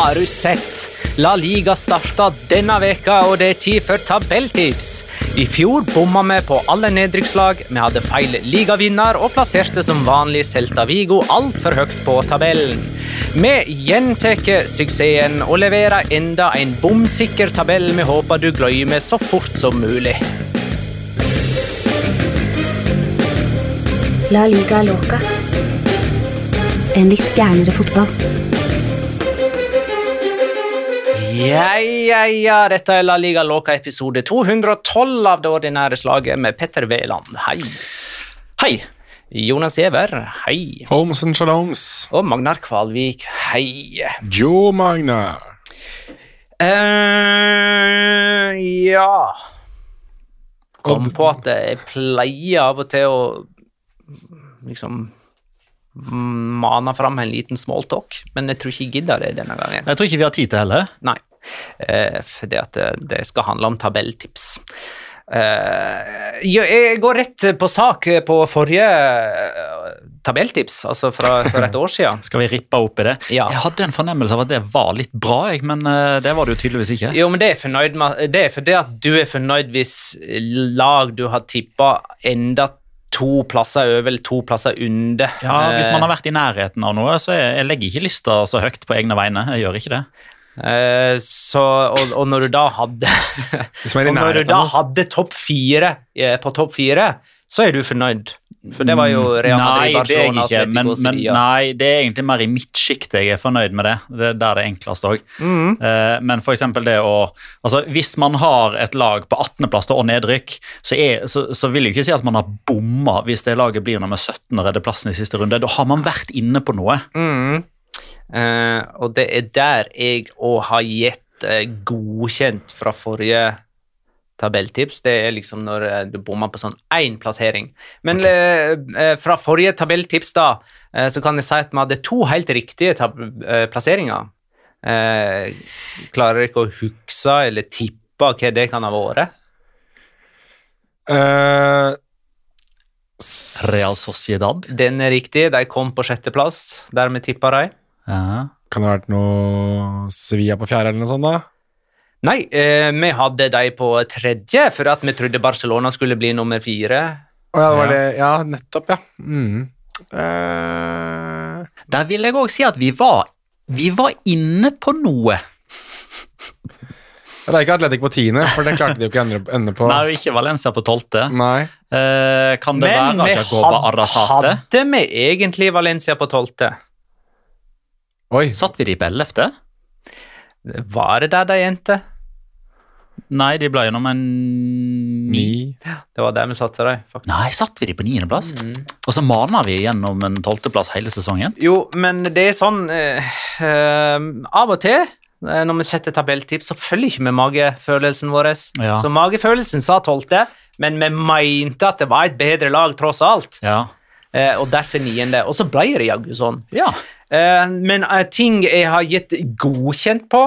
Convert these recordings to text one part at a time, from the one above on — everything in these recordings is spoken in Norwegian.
Har du sett? La Liga starta denne veka, og det er tid for tabelltips. I fjor bomma vi på alle nedrykkslag, vi hadde feil ligavinner og plasserte som vanlig Celta Vigo alt for høyt på tabellen. Vi gjenteker suksessen og leverer enda en bomsikker tabell vi håper du glemmer så fort som mulig. La Liga Loca. En litt gærnere fotball. Ja, dette er La Liga Loca episode 212 av det ordinære slaget med Petter Veland. Hei. Hei. Jonas Giæver, hei. Holmes and Shaloms. Og Magnar Kvalvik, hei. Jo, Magnar. Ja. Kom på at jeg pleier av og til å liksom mana fram en liten smalltalk, men jeg tror ikke jeg gidder det denne gangen. Jeg tror ikke vi har tid til heller. Nei, fordi at det skal handle om tabelltips. Jeg går rett på sak på forrige tabelltips, altså for et år siden. Skal vi rippe opp i det? Ja. Jeg hadde en fornemmelse av at det var litt bra, men det var det jo tydeligvis ikke. Jo, men det er fornøyd med, det er fordi at du er fornøyd hvis lag du har tippet enda 2 plasser over eller 2 plasser under. Ja, hvis man har vært i nærheten av noe, så jeg legger ikke lista så høyt på egne vegne. Jeg gjør ikke det. Og når du da hadde topp 4 på topp 4, så er du fornøyd. For det var jo Real Madrid, Barcelona, Atletico, Sevilla. Nei, det er egentlig mer i mitt skikt jeg er fornøyd med det. Det er der det er enklest også. Men for eksempel det å... Altså, hvis man har et lag på 18. plass og nedrykk, så vil jeg ikke si at man har bomma hvis det laget blir nummer 17 og redder plassen i siste runde. Da har man vært inne på noe. Og det er der jeg også har gitt godkjent fra forrige tabelltips. Det er liksom når du bommer på sånn 1 plassering. Men fra forrige tabelltips da, så kan jeg si at vi hadde 2 helt riktige plasseringer. Klarer ikke å huske eller tippe hva det kan ha vært? Real Sociedad. Den er riktig. De kom på 6. plass, der vi tippet dem. Ja. Kan det ha vært noe Sevilla på 4. eller noe sånt da? Nei, vi hadde de på 3, for at vi trodde Barcelona skulle bli nummer 4. Ja, det var det. Ja, nettopp, ja. Der vil jeg også si at vi var inne på noe. Det er ikke Atletic på 10, for det klarte de jo ikke å ende på. Nei, ikke Valencia på 12. Nei. Kan det Men være Jacoba Arrasate? hadde vi egentlig Valencia på 12? Oi. Satt vi de på 11? Var det der de endte? Nei, de ble jo nummer 9. Det var der vi satte dem, faktisk. Nei, satt vi de på 9. plass? Og så maner vi gjennom en 12. plass hele sesongen. Jo, men det er sånn av og til når vi setter tabelltips, så følger ikke vi magefølelsen vår. Ja. Så magefølelsen sa 12, men vi mente at det var et bedre lag tross alt. Ja. Og derfor 9. Og så ble det jaggu sånn. Ja. Men ting jeg har gitt godkjent på,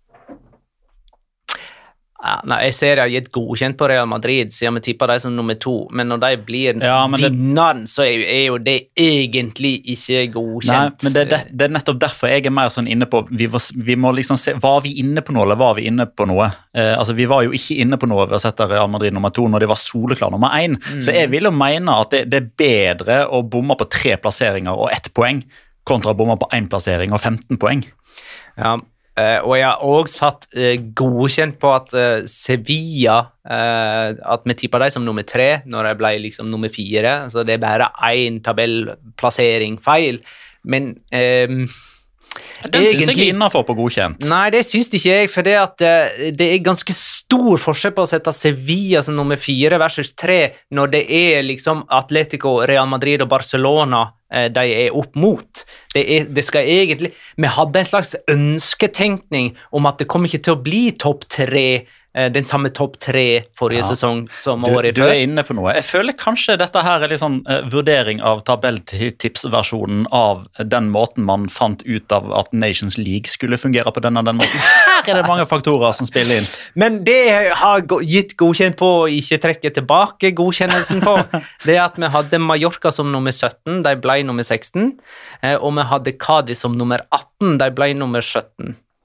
jeg ser jeg har gitt godkjent på Real Madrid siden vi tippet de som nummer 2, men når de blir vinneren, så er jo det egentlig ikke godkjent. Nei, men det er nettopp derfor jeg er mer sånn inne på, vi må liksom se, var vi inne på noe, eller var vi inne på noe? Altså, vi var jo ikke inne på noe ved å sette Real Madrid nummer 2 når de var soleklar nummer 1, så jeg vil jo mene at det er bedre å bomme på 3 plasseringer og 1 poeng, kontra å bomme på 1 plassering og 15 poeng. Ja, og jeg har også satt godkjent på at Sevilla, at vi tippet dem som nummer 3 når de ble liksom nummer 4, så det er bare 1 tabellplassering feil, men den synes jeg er innenfor på godkjent. Nei, det synes ikke jeg, for det er ganske stor forskjell på å sette Sevilla som nummer 4 versus 3, når det er liksom Atletico, Real Madrid og Barcelona de er opp mot. Det skal egentlig... Vi hadde en slags ønsketenkning om at det kommer ikke til å bli topp 3, den samme topp 3 forrige sesong som året før. Du er inne på noe. Jeg føler kanskje dette her er litt sånn vurdering av tabelltipsversjonen av den måten man fant ut av at Nations League skulle fungere på den måten. Her er det mange faktorer som spiller inn. Men det jeg har gitt godkjent på og ikke trekke tilbake godkjennelsen på, det er at vi hadde Mallorca som nummer 17, de ble nummer 16, og vi hadde Cádiz som nummer 18, de ble nummer 17.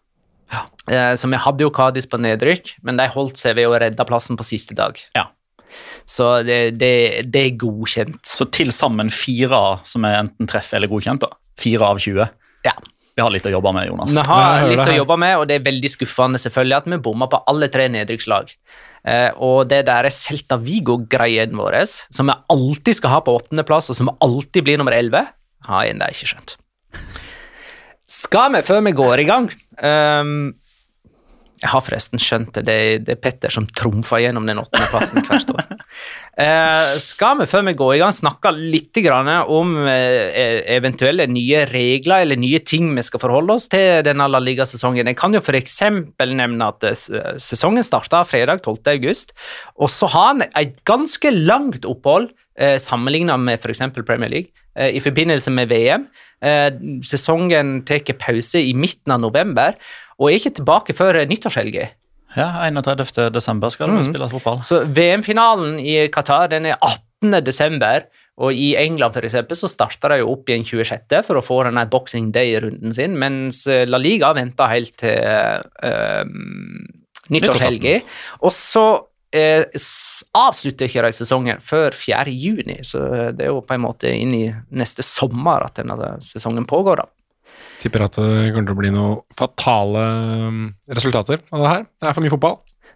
Så vi hadde jo Cadiz på nedrykk, men de holdt seg ved å redde plassen på siste dag. Ja. Så det er godkjent. Så til sammen 4 som er enten treff eller godkjent da. 4 av 20. Ja. Vi har litt å jobbe med, Jonas. Vi har litt å jobbe med, og det er veldig skuffende selvfølgelig at vi bommer på alle 3 nedrykkslag. Og det der er Celta Vigo-greien vår, som vi alltid skal ha på 8. plass, og som alltid blir nummer 11, har jeg enda ikke skjønt. Skal vi, før vi går i gang, jeg har forresten skjønt det er Petter som trumfer gjennom den 8. plassen hvert år. Skal vi, før vi går i gang, snakke litt om eventuelle nye regler eller nye ting vi skal forholde oss til denne La Liga-sesongen. Jeg kan jo for eksempel nevne at sesongen startet fredag 12. august, og så har han et ganske langt opphold sammenlignet med for eksempel Premier League, i forbindelse med VM. Sesongen tar pause i midten av november, og er ikke tilbake før nyttårshelge. Ja, 31. desember skal det spilles fotball. Så VM-finalen i Qatar, den er 18. desember, og i England for eksempel så starter det jo opp igjen 26. for å få denne Boxing Day-runden sin, mens La Liga venter helt til nyttårshelge. Og så avslutter ikke de sesongen før 4. juni, så det er jo på en måte inn i neste sommer at denne sesongen pågår da. Tipper at det kommer til å bli noen fatale resultater av det her. Det er for mye fotball.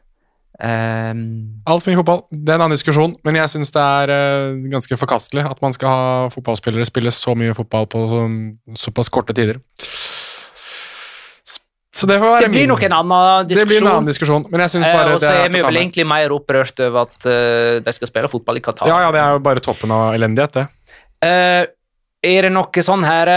Alt for mye fotball. Det er en annen diskusjon, men jeg synes det er ganske forkastelig at man skal ha fotballspillere spille så mye fotball på såpass korte tider. Så det får være det blir nok en annen diskusjon. Det blir en annen diskusjon, men jeg synes bare og så er vi vel egentlig mer opprørt over at de skal spille fotball i Qatar. Ja, det er jo bare toppen av elendighet, det. Er det noe sånn her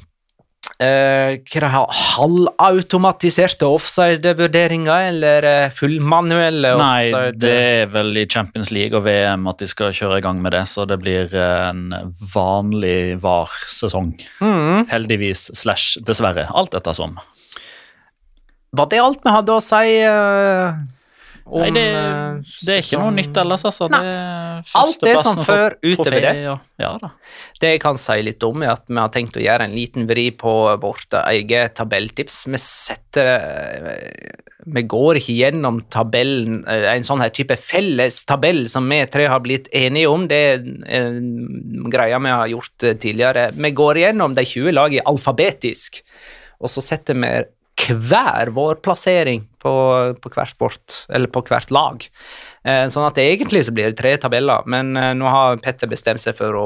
halvautomatiserte offside-vurderinger, eller fullmanuelle offside? Nei, det er vel i Champions League og VM at de skal kjøre i gang med det, så det blir en vanlig VAR-sesong. Heldigvis / dessverre, alt dette som. Var det alt vi hadde å si om... Nei, det er ikke noe nytt ellers, altså. Alt det som før utover det. Ja da. Det jeg kan si litt om er at vi har tenkt å gjøre en liten vri på vårt eget tabelltips. Vi går ikke gjennom tabellen, en sånn her type felles tabell som vi 3 har blitt enige om. Det er greia vi har gjort tidligere. Vi går gjennom de 20 lagene alfabetisk, og så setter vi hver vår plassering på hvert lag. Sånn at egentlig så blir det 3 tabeller, men nå har Petter bestemt seg for å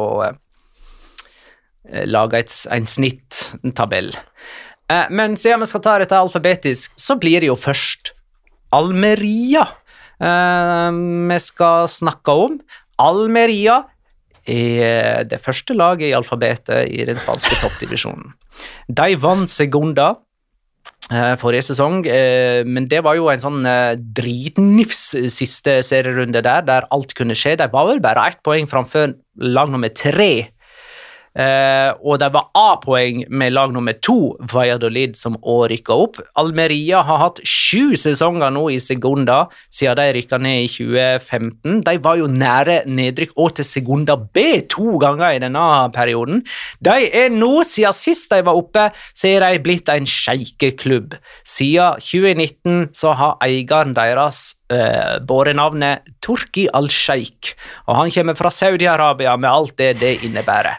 lage en snitttabell. Men siden vi skal ta dette alfabetisk, så blir det jo først Almeria vi skal snakke om. Almeria er det første laget i alfabetet i den spanske toppdivisjonen. De vant Segunda forrige sesong, men det var jo en sånn dritnifs siste serierunde der alt kunne skje. De var vel bare 1 poeng framfor lag nummer 3, og det var A-poeng med lag nummer 2, Valladolid, som også rykket opp. Almeria har hatt 7 sesonger nå i Segunda, siden de rykket ned i 2015. De var jo nære nedrykk og til Segunda B 2 ganger i denne perioden. De er nå, siden sist de var oppe, så er de blitt en sjeikeklubb. Siden 2019 så har eieren deres båret navnet Turki al-Sheikh, og han kommer fra Saudi-Arabia med alt det innebærer.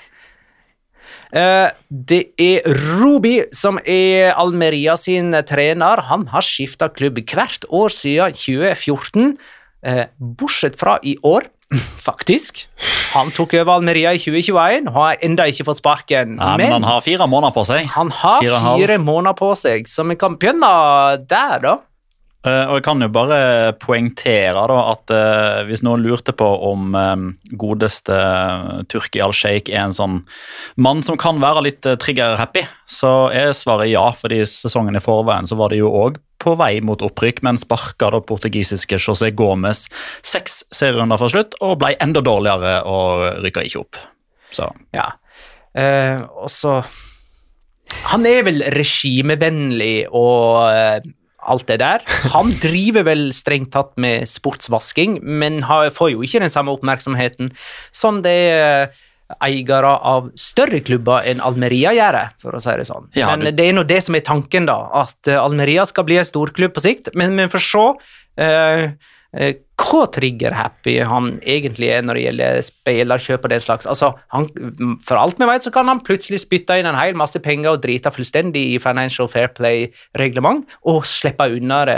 Det er Rubi som er Almeria sin trener. Han har skiftet klubb hvert år siden 2014, bortsett fra i år, faktisk. Han tok over Almeria i 2021 og har enda ikke fått sparken. Ja, men han har 4 måneder på seg. Han har 4 måneder på seg, så vi kan begynne der da. Og jeg kan jo bare poengtere da, at hvis noen lurte på om godeste Turki al-Sheikh er en sånn mann som kan være litt trigger-happy, så er svaret ja, fordi sesongen i forveien så var det jo også på vei mot opprykk, men sparket da portugisiske José Gomes 6 serierunder fra slutt, og ble enda dårligere og rykket ikke opp. Så. Ja, og så... Han er vel regimevennlig og... alt det der. Han driver vel strengt tatt med sportsvasking, men får jo ikke den samme oppmerksomheten som det eiere av større klubber enn Almeria gjør, for å si det sånn. Ja, Men det nå det som tanken da, at Almeria skal bli en storklubb på sikt, men vi får se hva trigger-happy han egentlig når det gjelder spillerkjøp og det slags. Altså, for alt vi vet så kan han plutselig spytte inn en hel masse penger og drite fullstendig i Financial Fair Play-reglement og slippe unna det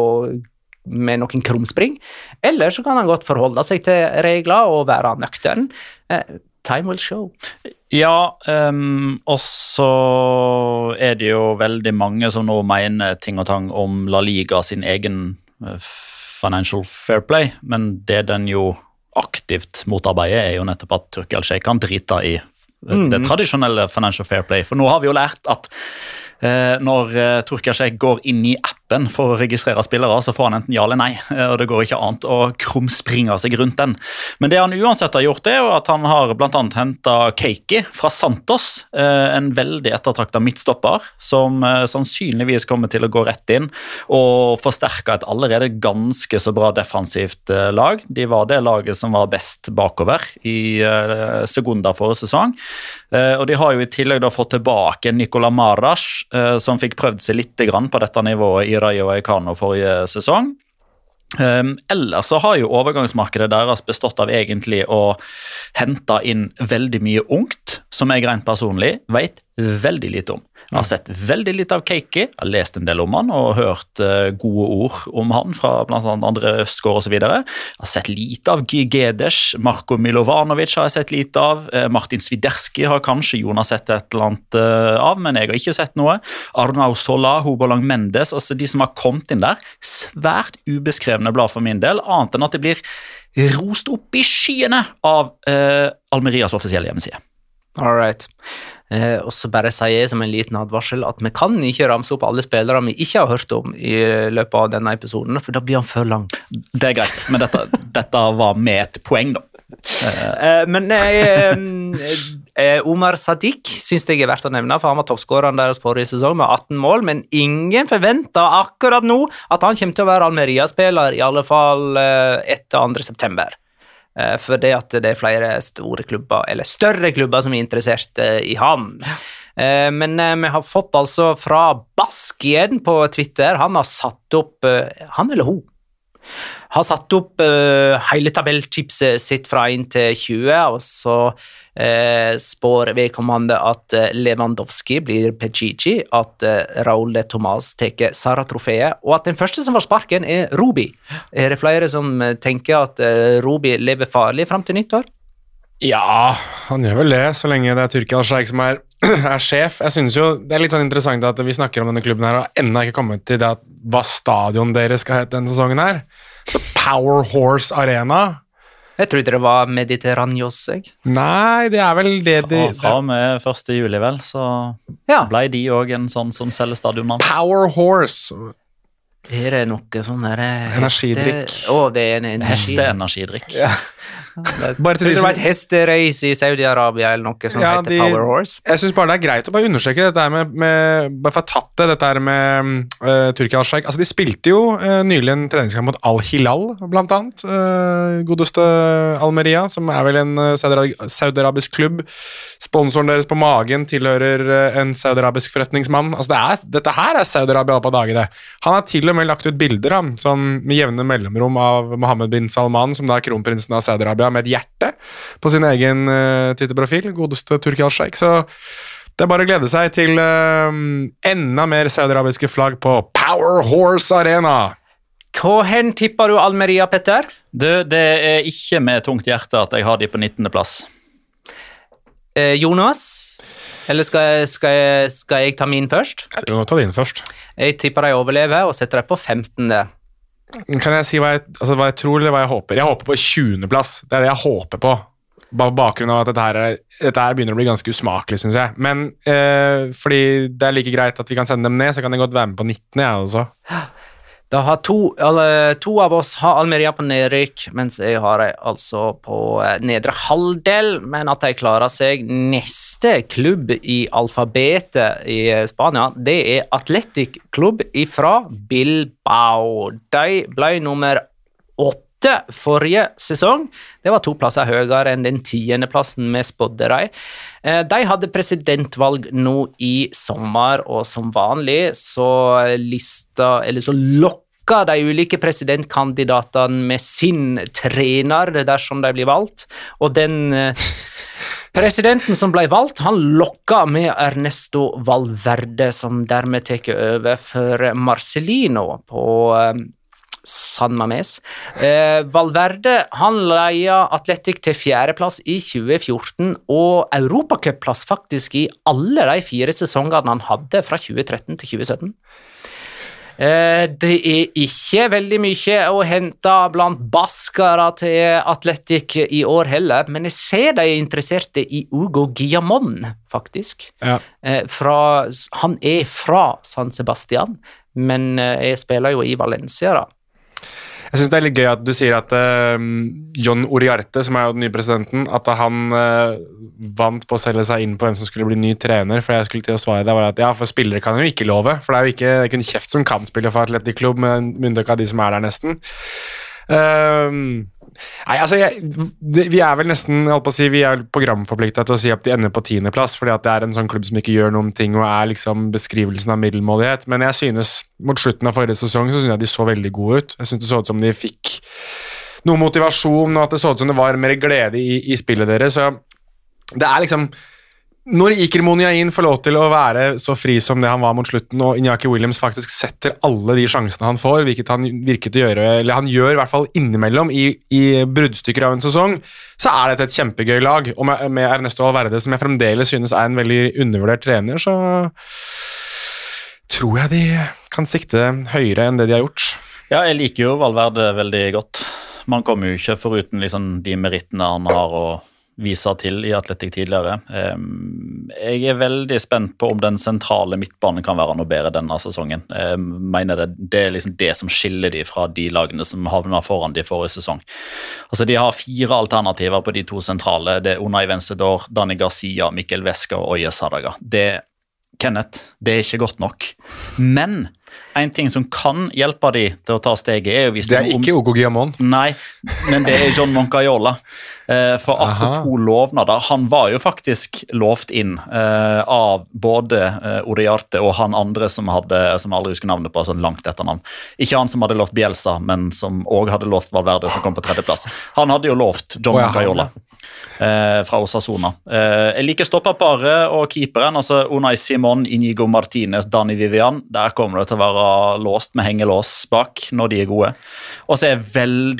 med noen krumspring. Eller så kan han godt forholde seg til regler og være nøktern. Time will show. Ja, og så det jo veldig mange som nå mener ting og tang om La Liga sin egen Financial Fair Play, men det den jo aktivt motarbeider jo nettopp at Turki Al-Sheikh kan drite i det tradisjonelle Financial Fair Play, for nå har vi jo lært at når Turki Al-Sheikh går inn i appen for å registrere spillere, så får han enten ja eller nei, og det går ikke annet å krumspringe seg rundt den. Men det han uansett har gjort jo at han har blant annet hentet Keiki fra Santos, en veldig ettertraktet midtstopper, som sannsynligvis kommer til å gå rett inn og forsterke et allerede ganske så bra defensivt lag. De var det laget som var best bakover i Segunda forrige sesong, og de har jo i tillegg da fått tilbake Nicola Marash, som fikk prøvd seg litt grann på dette nivået i Rayo Vallecano forrige sesong. Ellers så har jo overgangsmarkedet deres bestått av egentlig å hente inn veldig mye ungt, som jeg rent personlig vet veldig lite om. Jeg har sett veldig litt av Keiki, jeg har lest en del om han og hørt gode ord om han fra blant annet Andre Østgård og så videre. Jeg har sett lite av Guy Gedes, Marko Milovanovic har jeg sett lite av, Martin Sviderski har kanskje Jonas sett et eller annet av, men jeg har ikke sett noe. Arnau Sola, Hobolang Mendes, altså de som har kommet inn der, svært ubeskrevne blad for min del, annet enn at det blir rost opp i skyene av Almerias offisielle hjemmeside. All right. Og så bare sier jeg som en liten advarsel at vi kan ikke ramse opp alle spillere vi ikke har hørt om i løpet av denne episoden, for da blir han for lang. Det greit, men dette var med et poeng da. Men Omar Sadiq synes jeg verdt å nevne, for han var toppskåreren deres forrige sesong med 18 mål, men ingen forventer akkurat nå at han kommer til å være Almeria-spiller, i alle fall etter 2. september. For det at det flere store klubber, eller større klubber som interessert i han. Men vi har fått altså fra Baskien på Twitter, han har satt opp, han eller hun, har satt opp hele tabelltipset sitt fra 1 til 20, og så spår vedkommende at Lewandowski blir Pichichi, at Raúl de Tomàs teker Sara-trofeet, og at den første som får sparken Rubi. Det flere som tenker at Rubi lever farlig frem til nyttår? Ja, han gjør vel det, så lenge det Turki Al-Sheikh som er sjef. Jeg synes jo det litt sånn interessant at vi snakker om denne klubben her, og enda ikke kommet til det at hva stadion deres skal hete denne sesongen her. Så Power Horse Arena. Jeg trodde det var Mediterraneos, jeg. Nei, det vel det de... Fra med 1. juli vel, så ble de også en sånn som selger stadionmann. Power Horse. Det noe sånn der... Energidrikk. Det en hesteenergidrikk. Ja. Bare til det var et hestereis i Saudi-Arabia eller noe som heter Power Horse. Jeg synes bare det greit å bare undersøke dette her med bare for å tatt dette her med Turki Al-Sheikh. Altså de spilte jo nylig en treningskamp mot Al-Hilal, blant annet. Godeste Almeria, som vel en saudi-arabisk klubb. Sponsoren deres på magen tilhører en saudi-arabisk forretningsmann. Altså dette her Saudi-Arabia på dagen det. Han har til og med lagt ut bilder som med jevne mellomrom av Mohammed bin Salman, som da er kronprinsen av Saudi-Arabia, med et hjerte på sin egen Twitter-profil, godeste Turki Al-Sheikh. Så det bare å glede seg til enda mer saudi-arabiske flagg på Power Horse Arena. Hva hen tipper du Almeria, Petter? Det ikke med tungt hjerte at jeg har de på 19. plass. Jonas? Eller skal jeg ta min først? Du må ta din først. Jeg tipper de overlever og setter deg på 15. Kan jeg si hva jeg tror eller hva jeg håper? Jeg håper på 20. plass. Det det jeg håper på. Bare bakgrunn av at dette her begynner å bli ganske usmakelig, synes jeg. Men fordi det like greit at vi kan sende dem ned, så kan jeg godt være med på 19. jeg også. Da har to av oss har Almeria på nedrykk, mens jeg har altså på nedre halvdel, men at de klarer seg. Neste klubb i alfabetet i Spania, det Athletic Club fra Bilbao. De ble nummer 8 hadde forrige sesong, det var 2 plasser høyere enn den 10. plassen vi spådde dem. De hadde presidentvalg nå i sommer, og som vanlig så lokka de ulike presidentkandidatene med sin trener dersom de blir valgt, og den presidenten som ble valgt, han lokka med Ernesto Valverde, som dermed tar over for Marcelino på San Mamés. Valverde, han leia Atletic til 4. plass i 2014, og Europacupplass faktisk i alle de 4 sesongene han hadde fra 2013 til 2017. Det ikke veldig mye å hente blant baskere til Atletic i år heller, men jeg ser de interesserte i Hugo Guillamon, faktisk. Ja. Han fra San Sebastian, men jeg spiller jo i Valencia da. Jeg synes det litt gøy at du sier at John Uriarte, som jo den nye presidenten, at han vant på å selge seg inn på hvem som skulle bli ny trener, for jeg skulle til å svare det var at ja, for spillere kan jo ikke love, for det jo ikke kun kjeft som kan spille for Athletic Club, med unntak av de som der nesten. Nei, altså vi vel nesten, jeg holdt på å si, vi programforpliktet til å si at de ender på 10. plass, fordi at det en sånn klubb som ikke gjør noen ting og liksom beskrivelsen av middelmådighet, men jeg synes mot slutten av forrige sesong så synes jeg de så veldig gode ut. Jeg synes det så ut som de fikk noe motivasjon, og at det så ut som det var mer glede i spillet deres, så det liksom når Iker Muniain får lov til å være så fri som det han var mot slutten, og Iñaki Williams faktisk setter alle de sjansene han får, hvilket han virker til å gjøre, eller han gjør i hvert fall innimellom i bruddstykker av en sesong, så dette et kjempegøy lag, og med Ernesto Valverde, som jeg fremdeles synes en veldig undervurdert trener, så tror jeg de kan sikte høyere enn det de har gjort. Ja, jeg liker jo Valverde veldig godt. Man kommer jo ikke foruten liksom de merittene han har å vise til i Atletic tidligere. Jeg veldig spent på om den sentrale midtbanen kan være noe bedre denne sesongen. Jeg mener det liksom det som skiller de fra de lagene som havner foran de forrige sesong. Altså, de har 4 alternativer på de 2 sentrale. Det Unai Vencedor, Dani Garcia, Mikkel Veska og Oye Sadaga. Kenneth, det ikke godt nok. Men en ting som kan hjelpe de til å ta steget jo hvis det ikke Hugo Guillamon. Nei, men det John Moncayola. For apropos lovnader, han var jo faktisk lovt inn av både Uriarte og han andre som aldri husker navnet på, sånn langt etter navn. Ikke han som hadde lovt Bielsa, men som også hadde lovt Valverde, som kom på 3. plass. Han hadde jo lovt John Moncayola fra Osasuna. Jeg liker stopperparet og keeperen, altså Unai Simon, Inigo Martinez, Dani Vivian. Der kommer det til å være låst med hengelås bak når de gode. Og så jeg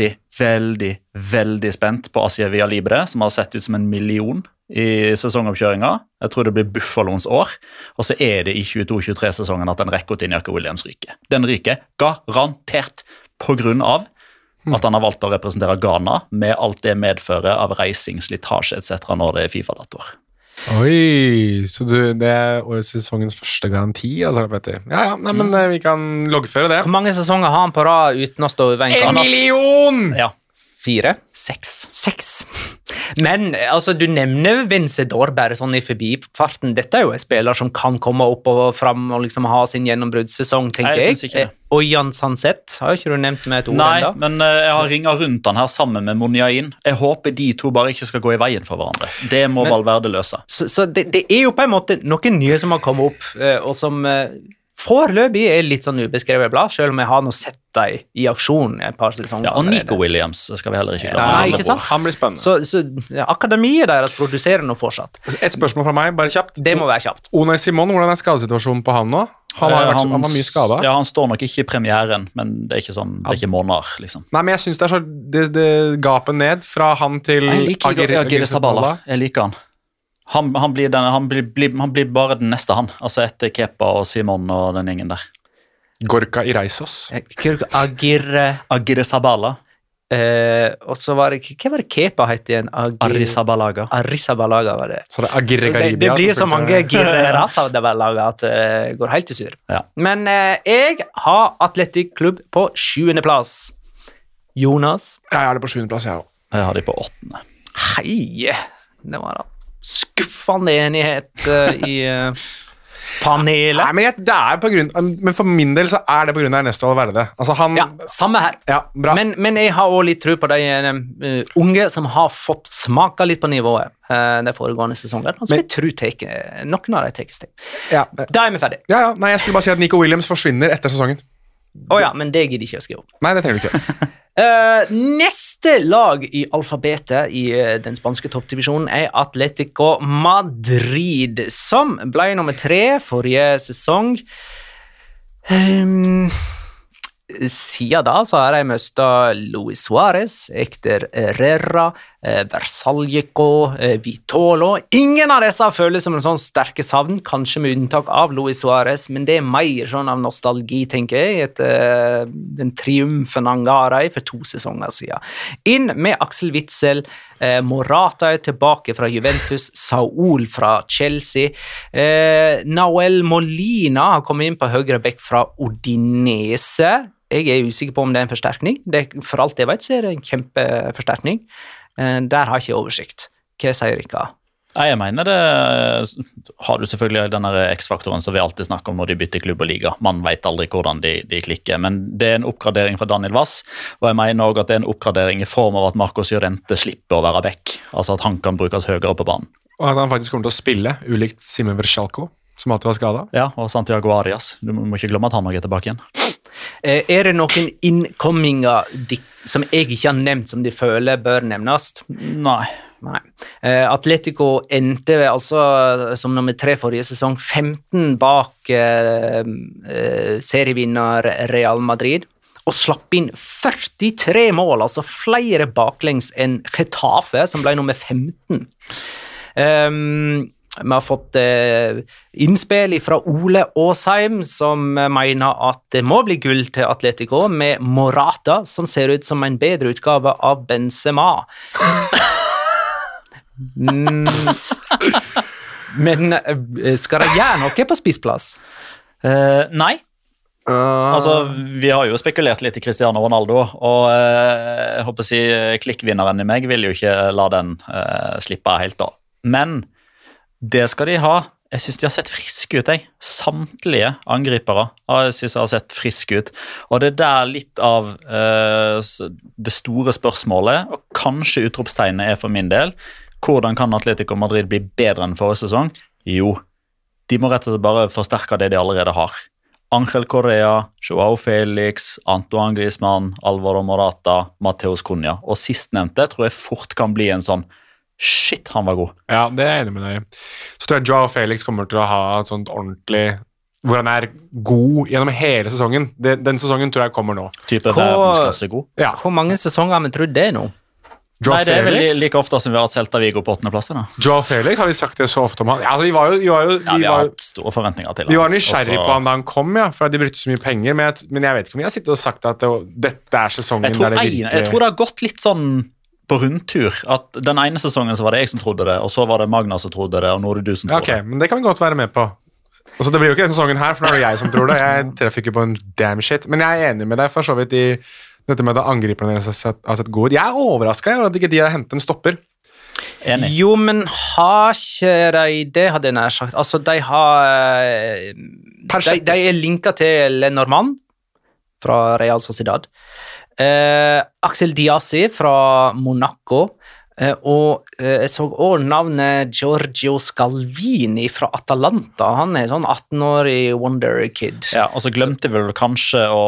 veldig spent på Asia Via Libre, som har sett ut som 1 million i sesongoppkjøringa. Jeg tror det blir Buffalons år, og så det i 22-23-sesongen at den rekker til Iñaki Williams ryker. Den ryker garantert på grunn av at han har valgt å representere Ghana med alt det medfører av reising, slitasje etc. når det FIFA-datoer. Oi, så det sesongens første garanti, altså, Petter. Ja, nei, men vi kan loggføre det. Hvor mange sesonger har han på rad uten å stå i veien? 1 million! Ja. 4? 6. Men altså, du nevner Vencedor bare sånn i forbifarten. Dette jo en spiller som kan komme opp og fram og liksom ha sin gjennombruddssesong, tenker jeg. Og Jan Sanset har jo ikke du nevnt med et ord enda. Nei, men jeg har ringet rundt han her sammen med Muniain. Jeg håper de 2 bare ikke skal gå i veien for hverandre. Det må Valverde løse. Så det jo på en måte noen nye som har kommet opp, og som foreløpig litt sånn ubeskrevet blad, selv om jeg har nå sett deg i aksjon et par sesonger. Ja, og Nico Williams skal vi heller ikke glemme. Nei, ikke sant? Han blir spennende. Så akademiet deres produserer nå fortsatt. Et spørsmål fra meg, bare kjapt. Det må være kjapt. Unai Simon, hvordan skadesituasjonen på han nå? Han var mye skadet. Ja, han står nok ikke i premieren, men det ikke sånn, det ikke måneder, liksom. Nei, men jeg synes det så det gapet ned fra han til Jeg liker Agir Sabala. Jeg liker han. Han blir bare den neste han, altså etter Kepa og Simon og den gjengen der. Gorka Ireisos. Agir Sabala. Og så var det, hva var det Kepa het igjen? Arrizabalaga var det. Så det Agirre Garibia. Det blir så mange Arrizabalaga at det går helt til sur. Ja. Men jeg har Atletic Klubb på 7. plass. Jonas? Jeg har det på 7. plass, jeg også. Jeg har de på 8. Hei, det var da skuffende enighet i panelet. Nei, men det men for min del så det på grunn av Ernesto Valverde. Altså han... Ja, samme her. Ja, bra. Men jeg har også litt tro på de unge som har fått smake litt på nivået de foregående sesongene. Altså, jeg tror noen av de tar steg. Ja. Da vi ferdig. Ja, nei, jeg skulle bare si at Nico Williams forsvinner etter sesongen. Åja, men det gidder ikke å skrive opp. Nei, det trenger du ikke. Neste lag i alfabetet i den spanske toppdivisjonen Atletico Madrid, som ble nummer 3 forrige sesong. Siden da så har jeg møstet Luis Suárez, Héctor Herrera, Bersaljeco, Vitolo. Ingen av disse føles som en sånn sterke savn, kanskje med unntak av Luis Suárez, men det mer sånn av nostalgi, tenker jeg, etter den triumfen han ga dem for 2 sesonger siden. Inn med Axel Witsel, Morata tilbake fra Juventus, Saúl fra Chelsea, Nahuel Molina har kommet inn på høyre bekk fra Udinese. Jeg usikker på om det en forsterkning. For alt jeg vet så det en kjempeforsterkning. Der har jeg ikke oversikt. Hva sier Rikard? Jeg mener det har du selvfølgelig den X-faktoren som vi alltid snakker om når de bytter klubb og liga. Man vet aldri hvordan de klikker, men det en oppgradering fra Daniel Wass, og jeg mener også at det en oppgradering i form av at Marcos Llorente slipper å være back, altså at han kan brukes høyere på banen. Og at han faktisk kommer til å spille, ulikt Simon Versalco, som alltid var skadet. Ja, og Santiago Arias. Du må ikke glemme at han også tilbake igjen. Det noen innkomminger som jeg ikke har nevnt, som de føler bør nevnes? Nei. Atletico endte altså som nummer 3 forrige sesong, 15 bak serievinner Real Madrid, og slapp inn 43 mål, altså flere baklengs enn Getafe, som ble nummer 15. Vi har fått innspill fra Ole Åsheim, som mener at det må bli gull til Atletico, med Morata, som ser ut som en bedre utgave av Benzema. Men skal de gjøre noe på spissplass? Nei. Altså, vi har jo spekulert litt i Cristiano Ronaldo, og jeg håper å si klikkvinneren i meg vil jo ikke la den slippe helt da. Men det skal de ha. Jeg synes de har sett friske ut, samtlige angripere. Jeg synes de har sett friske ut. Og det der litt av det store spørsmålet, og kanskje utropstegnet for min del, hvordan kan Atletico Madrid bli bedre enn forrige sesong? Jo, de må rett og slett bare forsterke det de allerede har. Ángel Correa, Joao Felix, Antoine Griezmann, Alvaro Morata, Mateus Cunha. Og sistnevnte tror jeg fort kan bli en sånn shit, han var god. Ja, det jeg enig med deg. Så tror jeg Joao Felix kommer til å ha et sånt ordentlig, hvor han god gjennom hele sesongen. Den sesongen tror jeg kommer nå. Type verdensklasse god. Ja. Hvor mange sesonger har vi trodd det nå? Nei, det vel like ofte som vi har hatt Celta Vigo på 8. plass. Joao Felix, har vi sagt det så ofte om han? Ja, altså, vi har hatt store forventninger til han. Vi var nysgjerrig på han da han kom, for de brukte så mye penger, men jeg vet ikke om jeg har sittet og sagt at dette sesongen der det virkelig... Jeg tror det har gått litt sånn på rundtur, at den ene sesongen så var det jeg som trodde det, og så var det Magna som trodde det, og nå er det du som tror det. Ok, men det kan vi godt være med på. Altså, det blir jo ikke denne sesongen her, for nå er det jeg som tror det. Jeg treffer ikke på en damn shit, men jeg enig med deg for så vidt i dette med at angriperne har sett gode ut. Jeg overrasket over at ikke de har hentet en stopper. Enig. Jo, men har ikke de det, hadde jeg nær sagt. Altså, de har... De linket til Lenormand fra Real Sociedad. Axel Diassi fra Monaco, og jeg så også navnet Giorgio Scalvini fra Atalanta. Han sånn 18-årig wonder kid. Ja, og så glemte vi vel kanskje å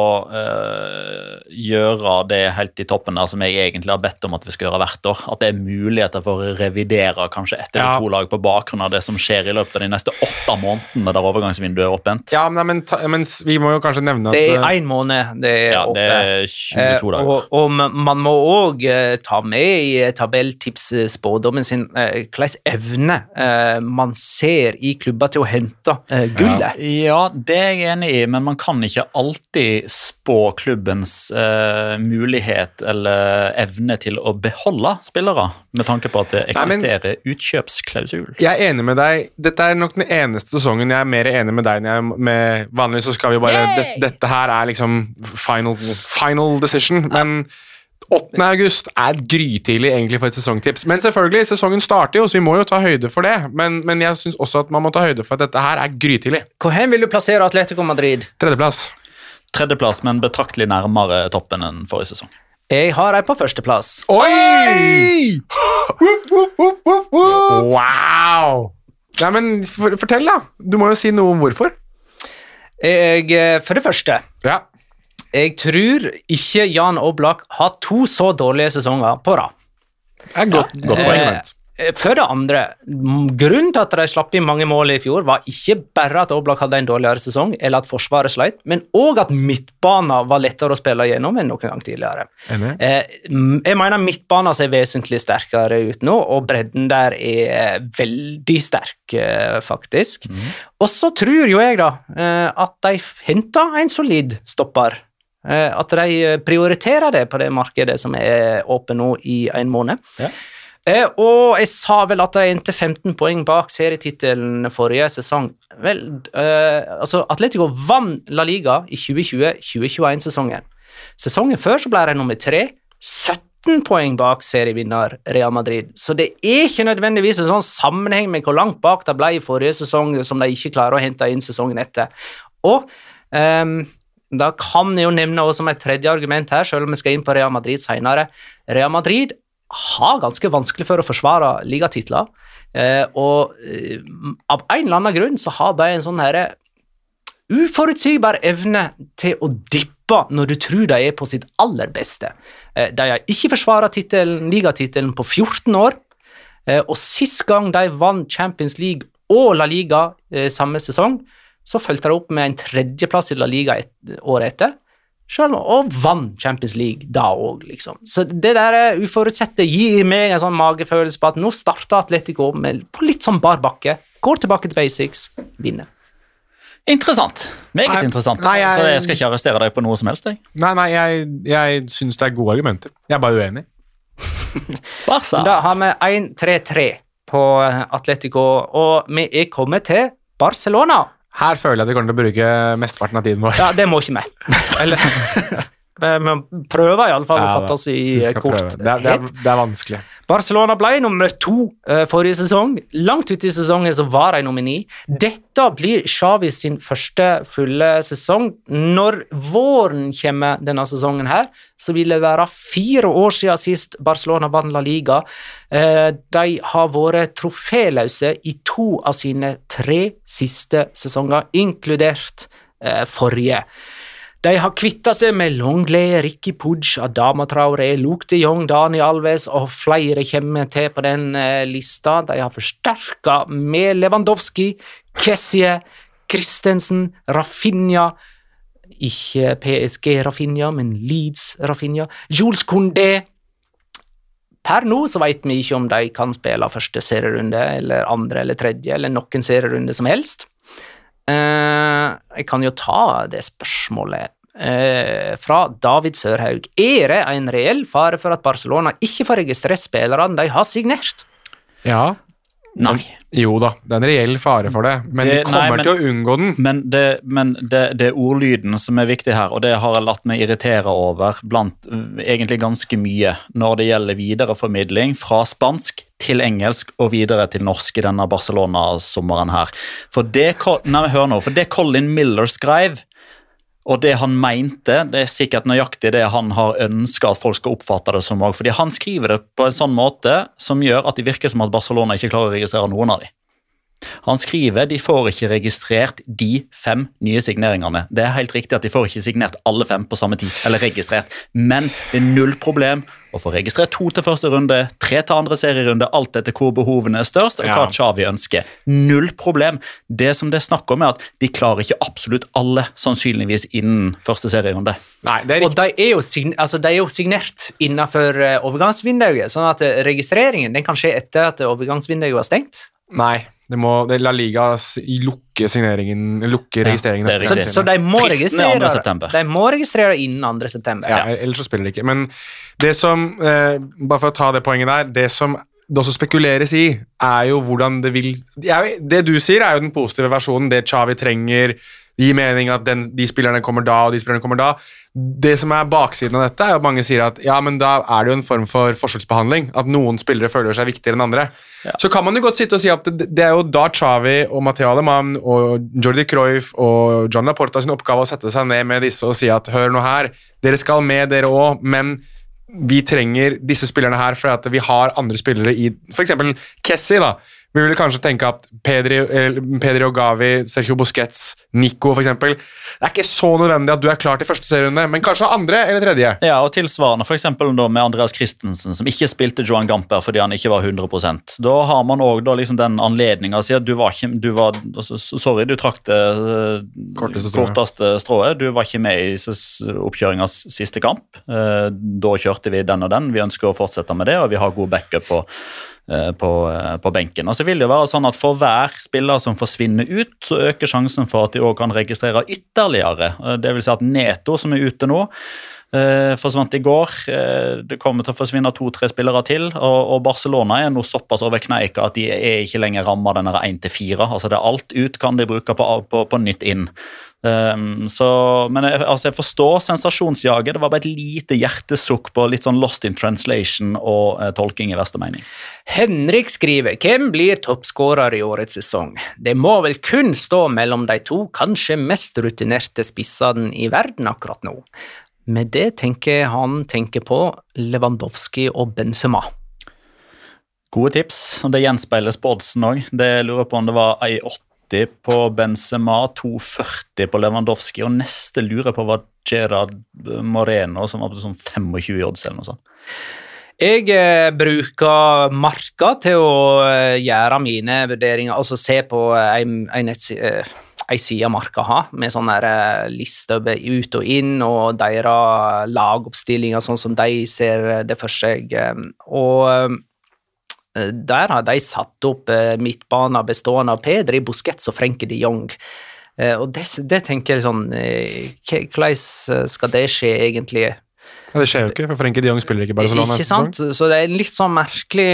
gjøre det helt i toppen der som jeg egentlig har bedt om at vi skal gjøre hvert år. At det muligheter for å revidere kanskje etter de 2 lag på bakgrunn av det som skjer i løpet av de neste 8 månedene der overgangsvinduet åpent. Ja, men vi må jo kanskje nevne at... Det 1 måned det åpent. Det 22 dager. Og man må også ta med i tabelltipsspådommen sin hvilken evne man ser i klubber til å hente gullet. Ja, det jeg enig i, men man kan ikke alltid spå klubbens mulighet eller evne til å beholde spillere, med tanke på at det eksisterer utkjøpsklausul. Jeg enig med deg. Dette nok den eneste sesongen jeg mer enig med deg enn vanligvis så skal vi bare... Dette her liksom final decision, men 8. august grytidlig egentlig for et sesongtips. Men selvfølgelig, sesongen starter jo, så vi må jo ta høyde for det. Men jeg synes også at man må ta høyde for at dette her grytidlig. Hvor vil du plassere Atletico Madrid? 3. plass. 3. plass, men betraktelig nærmere toppen enn forrige sesong. Jeg har deg på 1. plass. Oi! Wow! Ja, men fortell da. Du må jo si noe om hvorfor. For det første... Ja. Jeg tror ikke Jan Oblak har 2 så dårlige sesonger på rad. Godt poeng. For det andre, grunnen til at de slapp inn mange mål i fjor var ikke bare at Oblak hadde en dårligere sesong, eller at forsvaret sleit, men også at midtbanen var lettere å spille gjennom enn noen gang tidligere. Jeg mener midtbanen ser vesentlig sterkere ut nå, og bredden der veldig sterk, faktisk. Og så tror jo jeg da at de hentet en solid stopper. At de prioriterer det på det markedet som åpent nå i en måned. Ja. Og jeg sa vel at de endte 15 poeng bak serietittelen forrige sesong. Vel, altså Atletico vant La Liga i 2020-2021-sesongen. Sesongen før så ble de nummer 3, 17 poeng bak serievinner Real Madrid. Så det ikke nødvendigvis en sånn sammenheng med hvor langt bak det ble i forrige sesong som de ikke klarer å hente inn sesongen etter. Og da kan jeg jo nevne også som et tredje argument her, selv om vi skal inn på Real Madrid senere. Real Madrid har ganske vanskelig for å forsvare ligatitler, og av en eller annen grunn så har de en sånn her uforutsigbar evne til å dippe når du tror de på sitt aller beste. De har ikke forsvaret ligatitelen på 14 år, og sist gang de vant Champions League og La Liga samme sesong, så følte de opp med en 3. plass i La Liga året etter, selv og vant Champions League da også, liksom. Så det der uforutsette gir meg en sånn magefølelse på at nå starter Atletico på litt sånn bar bakke, går tilbake til basics, vinner. Interessant. Meget interessant. Så jeg skal ikke arrestere deg på noe som helst, jeg. Nei, jeg synes det gode argumenter. Jeg bare uenig. Barca. Da har vi 1-3-3 på Atletico, og vi kommet til Barcelona. Her føler jeg at vi kommer til å bruke mesteparten av tiden vår. Ja, det må ikke vi. Eller... Vi prøver i alle fall å fatte oss i kort. Det vanskelig. Barcelona ble nummer 2 forrige sesong. Langt ut i sesongen så var de nummer 9. Dette blir Xavi sin første fulle sesong. Når våren kommer denne sesongen her, så vil det være 4 år siden sist Barcelona vant La Liga. De har vært troféløse i 2 av sine 3 siste sesonger, inkludert forrige. De har kvittet seg med Longley, Ricky Puig, Adama Traoré, Luke de Jong, Dani Alves og flere kommer til på den lista. De har forsterket med Lewandowski, Kessie, Christensen, Rafinha, ikke PSG Rafinha, men Leeds Rafinha, Jules Koundé. Per nå så vet vi ikke om de kan spille første serierunde, eller andre eller tredje, eller noen serierunde som helst. Jeg kan jo ta det spørsmålet fra David Sørhaug. Det en reell fare for at Barcelona ikke får registrert spillerne de har signert? Ja. Nei. Jo da, det en reell fare for det, men de kommer til å unngå den. Men det ordlyden som viktig her, og det har jeg latt meg irritere over blant egentlig ganske mye når det gjelder videreformidling fra spansk til engelsk og videre til norsk i denne Barcelona-sommeren her. For det Colin Miller skrev, og det han mente, det sikkert nøyaktig det han har ønsket at folk skal oppfatte det som også, fordi han skriver det på en sånn måte som gjør at det virker som at Barcelona ikke klarer å registrere noen av dem. Han skriver de får ikke registrert de 5 nye signeringene. Det helt riktig at de får ikke signert alle 5 på samme tid, eller registrert, men det 0 problem å få registrert 2 til første runde, 3 til andre serierunde, alt etter hvor behovene størst, og hva Xavi ønsker. 0 problem. Det som det snakker om at de klarer ikke absolutt alle sannsynligvis innen første serierunde. Nei, det og de jo signert innenfor overgangsvinduet, sånn at registreringen den kan skje etter at overgangsvinduet var stengt. Nei, La Liga lukker registreringen. Så de må registrere innen 2. september. Ja, ellers så spiller de ikke. Men det som, bare for å ta det poenget der, det som det også spekuleres i, jo hvordan det vil... Det du sier jo den positive versjonen, det Xavi trenger, gir mening at de spillerne kommer da, og de spillerne kommer da. Det som baksiden av dette at mange sier at ja, men da det jo en form for forskjellsbehandling, at noen spillere føler seg viktigere enn andre. Ja. Så kan man jo godt sitte og si at det jo da Xavi og Matteo Alemán og Jordi Cruyff og John Laporta sin oppgave å sette seg ned med disse og si at hør nå her, dere skal med dere også, men vi trenger disse spillerne her for at vi har andre spillere i, for eksempel Kessie da, vi vil kanskje tenke at Pedri og Gavi, Sergio Busquets, Nico for eksempel, det ikke så nødvendig at du klar til første serierunde, men kanskje andre eller tredje. Ja, og tilsvarende for eksempel da med Andreas Christensen, som ikke spilte Johan Gamper fordi han ikke var 100%. Da har man også da liksom den anledningen å si at sorry, du trakk det korteste strået, du var ikke med i oppkjøringens siste kamp. Da kjørte vi den og den, vi ønsker å fortsette med det, og vi har god backup på benken. Og så vil det være sånn at for hver spiller som forsvinner ut, så øker sjansen for at de også kan registrere ytterligere. Det vil si at Neto, som ute nå, forsvant i går. Det kommer til å forsvinne 2-3 spillere til, og Barcelona nå såpass over kneika at de ikke lenger rammer denne 1-4. Altså det alt ut kan de bruke på nytt inn. Men jeg forstår sensasjonsjaget. Det var bare et lite hjertesukk på litt sånn lost in translation og tolking i verste mening. Henrik skriver, hvem blir toppskårer i årets sesong? Det må vel kun stå mellom de to kanskje mest rutinerte spissene i verden akkurat nå. Med det tenker på Lewandowski og Benzema. Gode tips, og det gjenspeiles på oddsen også. Det lurer på om det var 1,80 på Benzema, 2,40 på Lewandowski, og neste lurer på var Gerard Moreno, som var på sånn 25 odds eller noe sånt. Jeg bruker Marka til å gjøre mine vurderinger, altså se på en side Marka har, med sånne lister ut og inn, og deres lagoppstillinger, sånn som de ser det for seg. Og der har de satt opp midtbaner bestående av Pedri, Busquets og Frenkie de Jong. Og det tenker jeg sånn, hvordan skal det skje egentlig? Ja, det skjer jo ikke, for Frenkie de Jong spiller ikke Barcelona. Ikke sant? Så det litt sånn merkelig...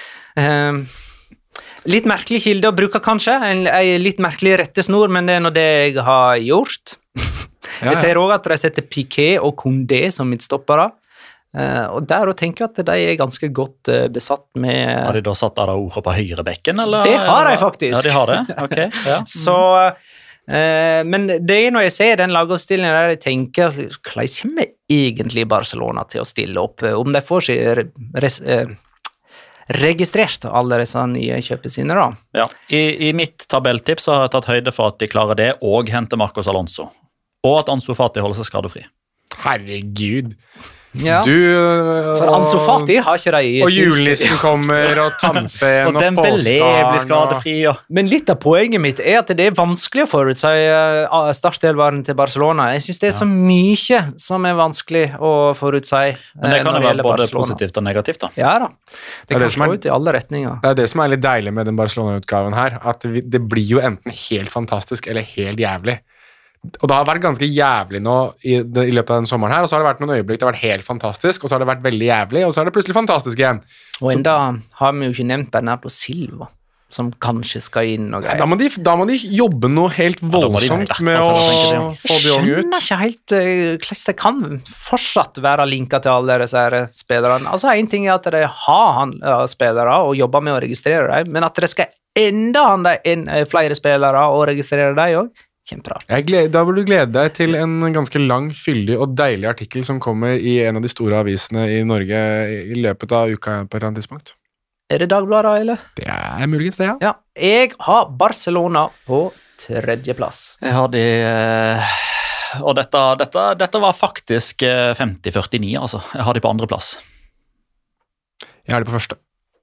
litt merkelig kilde å bruke kanskje, en litt merkelig rettesnor, men det nå det jeg har gjort. Jeg ser også at de setter Piqué og Koundé som midtstoppere, og der tenker jeg at de ganske godt besatt med... Har de da satt Araujo på høyre bekken, eller? Det har de faktisk. Ja, de har det? Ok. Ja. Så... men det når jeg ser den lagoppstillingen der jeg tenker, hvordan kommer egentlig Barcelona til å stille opp, om de får seg registrert alle disse nye kjøpene sine da? Ja, i mitt tabelltips har jeg tatt høyde for at de klarer det, og henter Marcos Alonso, og at Ansu Fati holder seg skadefri. Herregud. Ja. For Ansu Fati har ikke de i og julenissen kommer, og tannfen og Dembélé blir skadefri. Men litt av poenget mitt at det vanskelig å forutse startdelvaren til Barcelona. Jeg synes det så mye som vanskelig å forutse. Men det kan jo være både positivt og negativt da. Ja da, det kan slå ut i alle retninger. Det det som litt deilig med den Barcelona-utgaven her, at det blir jo enten helt fantastisk eller helt jævlig. Og det har vært ganske jævlig nå i løpet av den sommeren her, og så har det vært noen øyeblikk det har vært helt fantastisk, og så har det vært veldig jævlig, og så er det plutselig fantastisk igjen. Og enda har vi jo ikke nevnt Bernardo Silva, som kanskje skal inn og greier. Da må de jobbe noe helt voldsomt med å få de unge ut. Jeg skjønner ikke helt hvordan det kan fortsatt være linket til alle disse spillerne. Altså, en ting at de har spillere og jobber med å registrere dem, men at det skal enda ha flere spillere og registrere dem også, Da burde du glede deg til en ganske lang, fyldig og deilig artikkel som kommer i en av de store avisene i Norge i løpet av uka på et eller annet tidspunkt. Er det Dagbladet, eller? Det muligens det, ja. Ja, jeg har Barcelona på 3. plass. Jeg har de... Og dette var faktisk 50-49, altså. Jeg har de på 2. plass. Jeg har de på 1.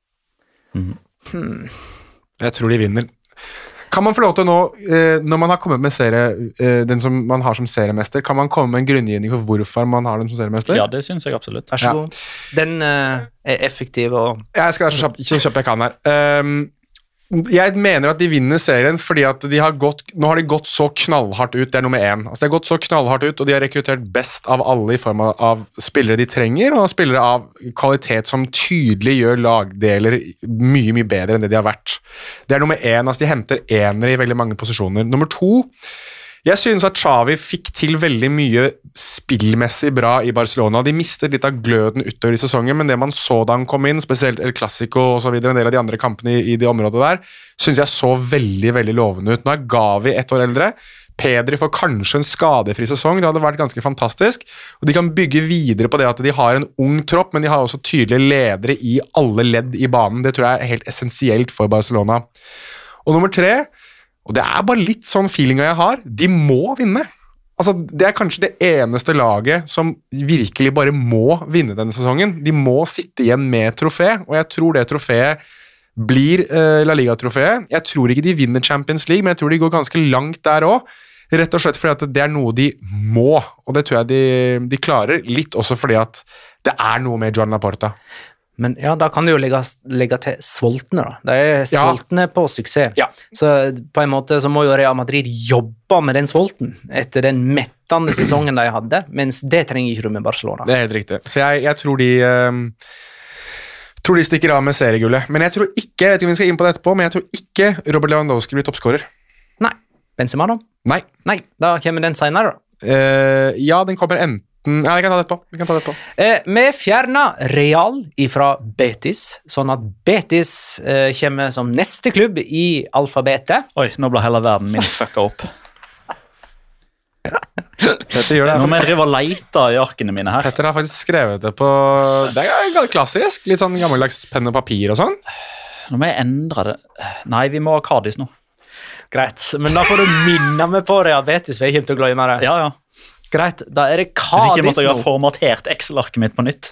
Jeg tror de vinner. Kan man få lov til nå, når man har kommet med serie, den som man har som seriemester, kan man komme med en grunngivning for hvorfor man har den som seriemester? Ja, det synes jeg absolutt. Vær så god. Den effektiv og... Jeg skal være så kjapp jeg kan her. Jeg mener at de vinner serien fordi at nå har de gått så knallhardt ut, det nummer 1. Altså de har gått så knallhardt ut, og de har rekruttert best av alle i form av spillere de trenger, og spillere av kvalitet som tydelig gjør lagdeler mye, mye bedre enn det de har vært. Det nummer 1, altså de henter enere i veldig mange posisjoner. Nummer 2, jeg synes at Xavi fikk til veldig mye spillmessig bra i Barcelona. De mistet litt av gløden utover i sesongen, men det man så da han kom inn, spesielt El Clasico og så videre, en del av de andre kampene i det området der, synes jeg så veldig, veldig lovende ut. Nå Gavi 1 år eldre. Pedri får kanskje en skadefri sesong, det hadde vært ganske fantastisk, og de kan bygge videre på det at de har en ung tropp, men de har også tydelige ledere i alle ledd i banen. Det tror jeg er helt essensielt for Barcelona. Og nummer 3, og det er bare litt sånn feelinga jeg har, de må vinne. Altså, det er kanskje det eneste laget som virkelig bare må vinne denne sesongen. De må sitte igjen med trofé, og jeg tror det troféet blir La Liga-troféet. Jeg tror ikke de vinner Champions League, men jeg tror de går ganske langt der også. Rett og slett fordi at det er noe de må, og det tror jeg de klarer. Litt også fordi at det er noe med Joan Laporta. Men ja, da kan du jo legge til svoltne da. De er svoltne på suksess. Ja. Så på en måte så må jo Real Madrid jobbe med den svolten etter den mettende sesongen de hadde, mens det trenger ikke du med Barcelona. Det er helt riktig. Så jeg tror de stikker av med seriegullet. Men jeg tror ikke, jeg vet ikke om vi skal inn på det etterpå, men jeg tror ikke Robert Lewandowski blir toppskårer. Nei. Benzema da? Nei. Da kommer den senere da. Ja, den kommer enten. Ja, vi kan ta det etterpå. Vi fjerner Real fra Betis, sånn at Betis kommer som neste klubb i alfabetet. Oi, nå ble hele verden min fucka opp. Petter gjør det. Nå må jeg drive og leite i arkene mine her. Petter har faktisk skrevet det på, det er klassisk, litt sånn gammeldags penn og papir og sånn. Nå må jeg endre det. Nei, vi må ha Cadiz nå. Greit, men da får du minne meg på Real Betis, for jeg kommer til å glemme det. Ja. Greit, da er det Hvis Cadiz ikke måtte jeg ha nå. formatert Excel-arket mitt på nytt.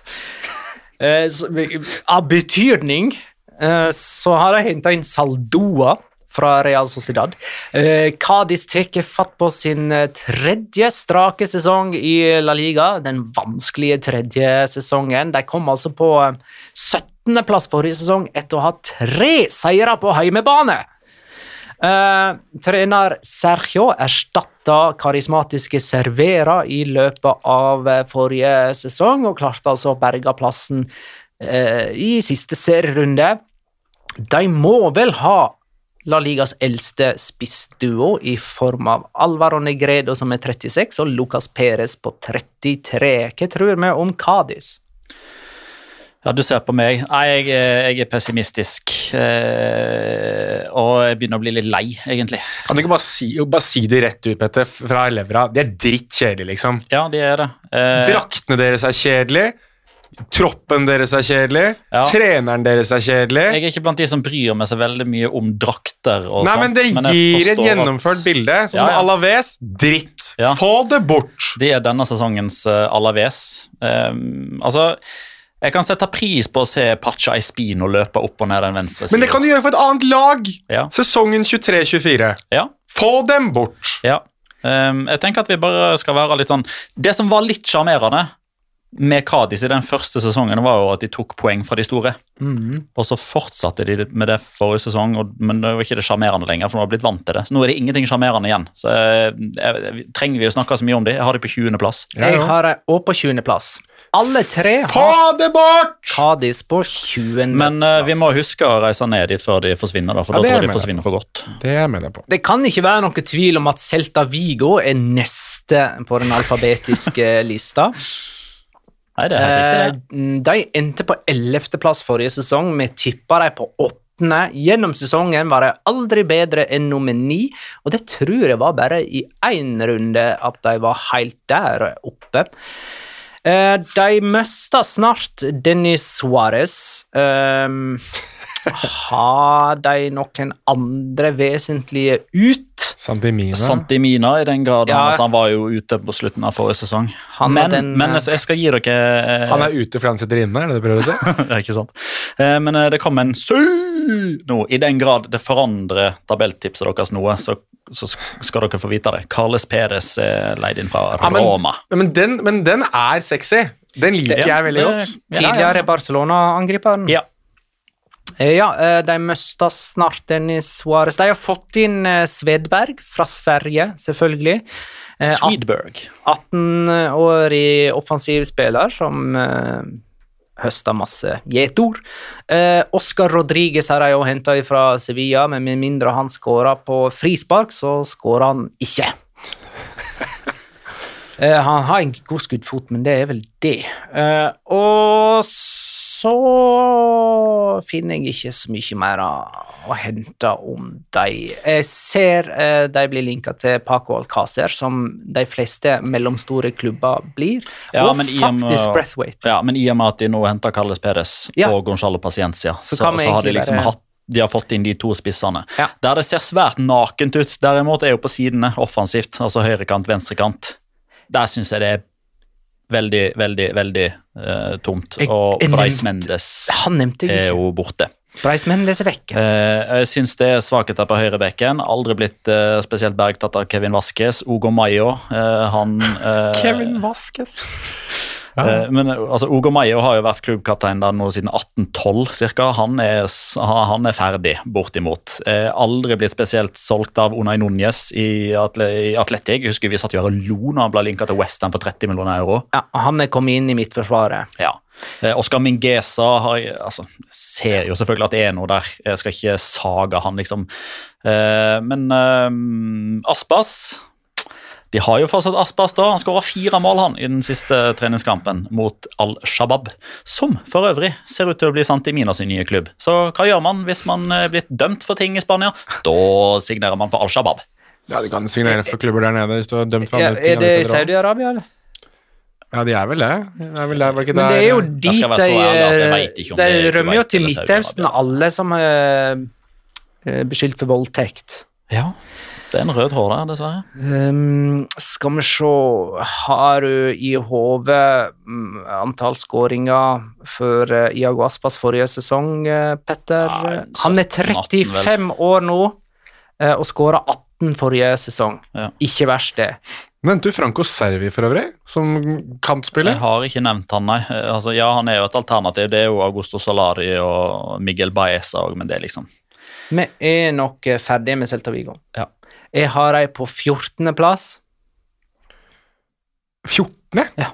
Av betydning så har jeg hentet inn Saldoa fra Real Sociedad. Cadiz teker fatt på sin tredje strake sesong i La Liga, den vanskelige tredje sesongen. De kom altså på 17. plass forrige sesong etter å ha 3 seire på heimebane. Trener Sergio erstattet karismatiske Cervera i løpet av forrige sesong og klarte altså å berge plassen i siste serierunde. De må vel ha La Ligas eldste spissduo i form av Alvaro Negredo som er 36 og Lucas Perez på 33. Hva tror vi om Cadiz? Ja, du ser på meg. Nei, jeg er pessimistisk. Og jeg begynner å bli litt lei, egentlig. Kan du ikke bare si det rett ut, Petter, fra Levra? Det er drittkjedelig, liksom. Ja, de er det. Draktene deres er kjedelig. Troppen deres er kjedelig. Ja. Treneren deres er kjedelig. Jeg er ikke blant de som bryr meg så veldig mye om drakter og Nei, sånt. men det gir et gjennomført bilde. Sånn som Alaves, dritt. Ja. Få det bort. Det er denne sesongens Alaves. Jeg kan sette pris på å se Pacha Espino løpe opp og ned den venstre siden. Men det kan du gjøre for et annet lag. Ja. Sesongen 23-24. Ja. Få dem bort. Ja. Jeg tenker at vi bare skal være litt sånn. Det som var litt charmerende med Cadiz i den første sesongen var jo at de tok poeng fra de store. Og så fortsatte de med det forrige sesong, men det var ikke det charmerende lenger, for nå har blitt vant til det. Så nå er det ingenting charmerende igjen. Så trenger vi å snakke så mye om det. Jeg har det på 20. plass. Jeg har det også på 20. plass. Alle 3 Få har det bort! Cadiz på 20. Men vi må huske å reise ned dit før de forsvinner, da, for da tror jeg de forsvinner for godt. Det er jeg med deg på. Det kan ikke være noe tvil om at Celta Vigo er neste på den alfabetiske lista. Nei, det er helt riktig. De endte på 11. plass forrige sesong. Vi tippet de på 8. Gjennom sesongen var de aldri bedre enn nummer 9, og det tror jeg var bare i 1 runde at de var helt der oppe. De mistet snart Denis Suarez. Har de noen andre vesentlige ut? Santimina i den grad. Han var jo ute på slutten av forrige sesong. Men jeg skal gi dere Han er ute for han sitter inne, er det det prøver å si? Det er ikke sant. Men det kom en nå, i den grad det forandrer tabelltipset deres noe, så skal dere få vite det. Carles Perez er leid inn fra Roma. Men den er sexy. Den liker jeg veldig godt. Tidligere Barcelona-angriperen. Ja. Ja, de møster snart Dennis Suarez. De har fått inn Svedberg fra Sverige, selvfølgelig. Swedberg. 18-årig offensivspiller som høster masse gjetord. Oscar Rodriguez har de jo hentet fra Sevilla, men med mindre han skårer på frispark, så skårer han ikke. Han har en god skuddfot, men det er vel det. Og så finner jeg ikke så mye mer å hente om dem. Jeg ser de blir linket til Paco Alcácer, som de fleste mellomstore klubber blir, og faktisk Braithwaite. Ja, men i og med at de nå henter Carles Perez og Gonzalo Paciencia, så har de liksom de har fått inn de to spissene. Ja. Der det ser svært nakent ut, derimot er jo på sidene offensivt, altså høyrekant, venstrekant. Der synes jeg det er veldig, veldig, veldig tomt, og Brais Mendes er jo borte. Brais Mendes er vekk. Jeg synes det er svakheter på høyrebekken, aldri blitt spesielt bergtatt av Kevin Vasquez, Hugo Mayo, Kevin Vasquez. Men altså, Hugo Mayo har jo vært klubbkaptein der nå siden 1812 cirka. Han er ferdig bortimot. Aldri blitt spesielt solgt av Unai Núñez i Atletic. Jeg husker vi satt jo her og lo når han ble linket til West Ham for 30 millioner euro. Ja, han er kommet inn i midtforsvaret. Ja. Oscar Mingueza ser jo selvfølgelig at det er noe der. Jeg skal ikke saga han liksom. Men Aspas, de har jo fortsatt Aspas da. Han skåret 4 mål han i den siste treningskampen mot Al-Shabaab, som for øvrig ser ut til å bli Santi Mina sin nye klubb. Så hva gjør man hvis man er blitt dømt for ting i Spania? Da signerer man for Al-Shabaab. Ja, du kan signere for klubber der nede hvis du er dømt for andre ting. Er det i Saudi-Arabia, eller? Ja, de er vel det. Men det er jo dit de rømmer jo til Midtøsten, alle som er beskyldt for voldtekt. Ja, det er en rød hår der, dessverre. Skal vi se, har du i hovedet antall skåringer for Iago Aspas forrige sesong, Petter? Han er 35 år nå, og skåret 18 forrige sesong. Ja. Ikke verst det. Nevnte du Franco Servi for øvrig, som kantspiller? Jeg har ikke nevnt han, nei. Altså, ja, han er jo et alternativ. Det er jo Augusto Solari og Miguel Baeza, men det er liksom... Vi er nok ferdige med Celta Vigo. Ja. Jeg har deg på 14. plass. 14? Ja.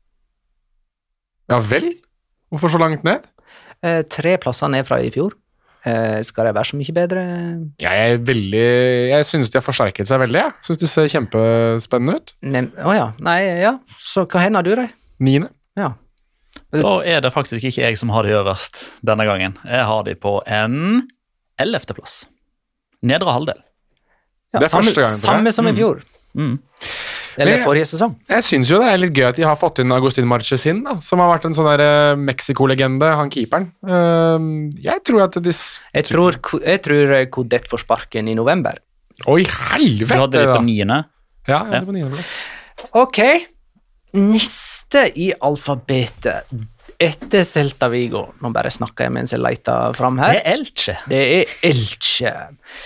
Ja vel? Hvorfor så langt ned? 3 plasser ned fra i fjor. Skal det være så mye bedre? Jeg synes de har forsterket seg veldig. Jeg synes de ser kjempespennende ut. Nei, ja. Så hva hender du deg? 9. Ja. Da er det faktisk ikke jeg som har de øverst denne gangen. Jeg har de på en 11. plass. Nedre halvdel. Ja, det er første gangen. Samme som i fjor. Eller forrige sesong. Jeg synes jo det er litt gøy at de har fått inn Agustin Marchesin, som har vært en sånn der Mexico-legende, han keeperen. Jeg tror at Jeg tror Codet får sparken i november. Oi, helvete! Du hadde det på 9. Ja, jeg hadde på 9. Ok, neste i alfabetet etter Celta Vigo. Nå bare snakker jeg mens jeg leter frem her. Det er Elche.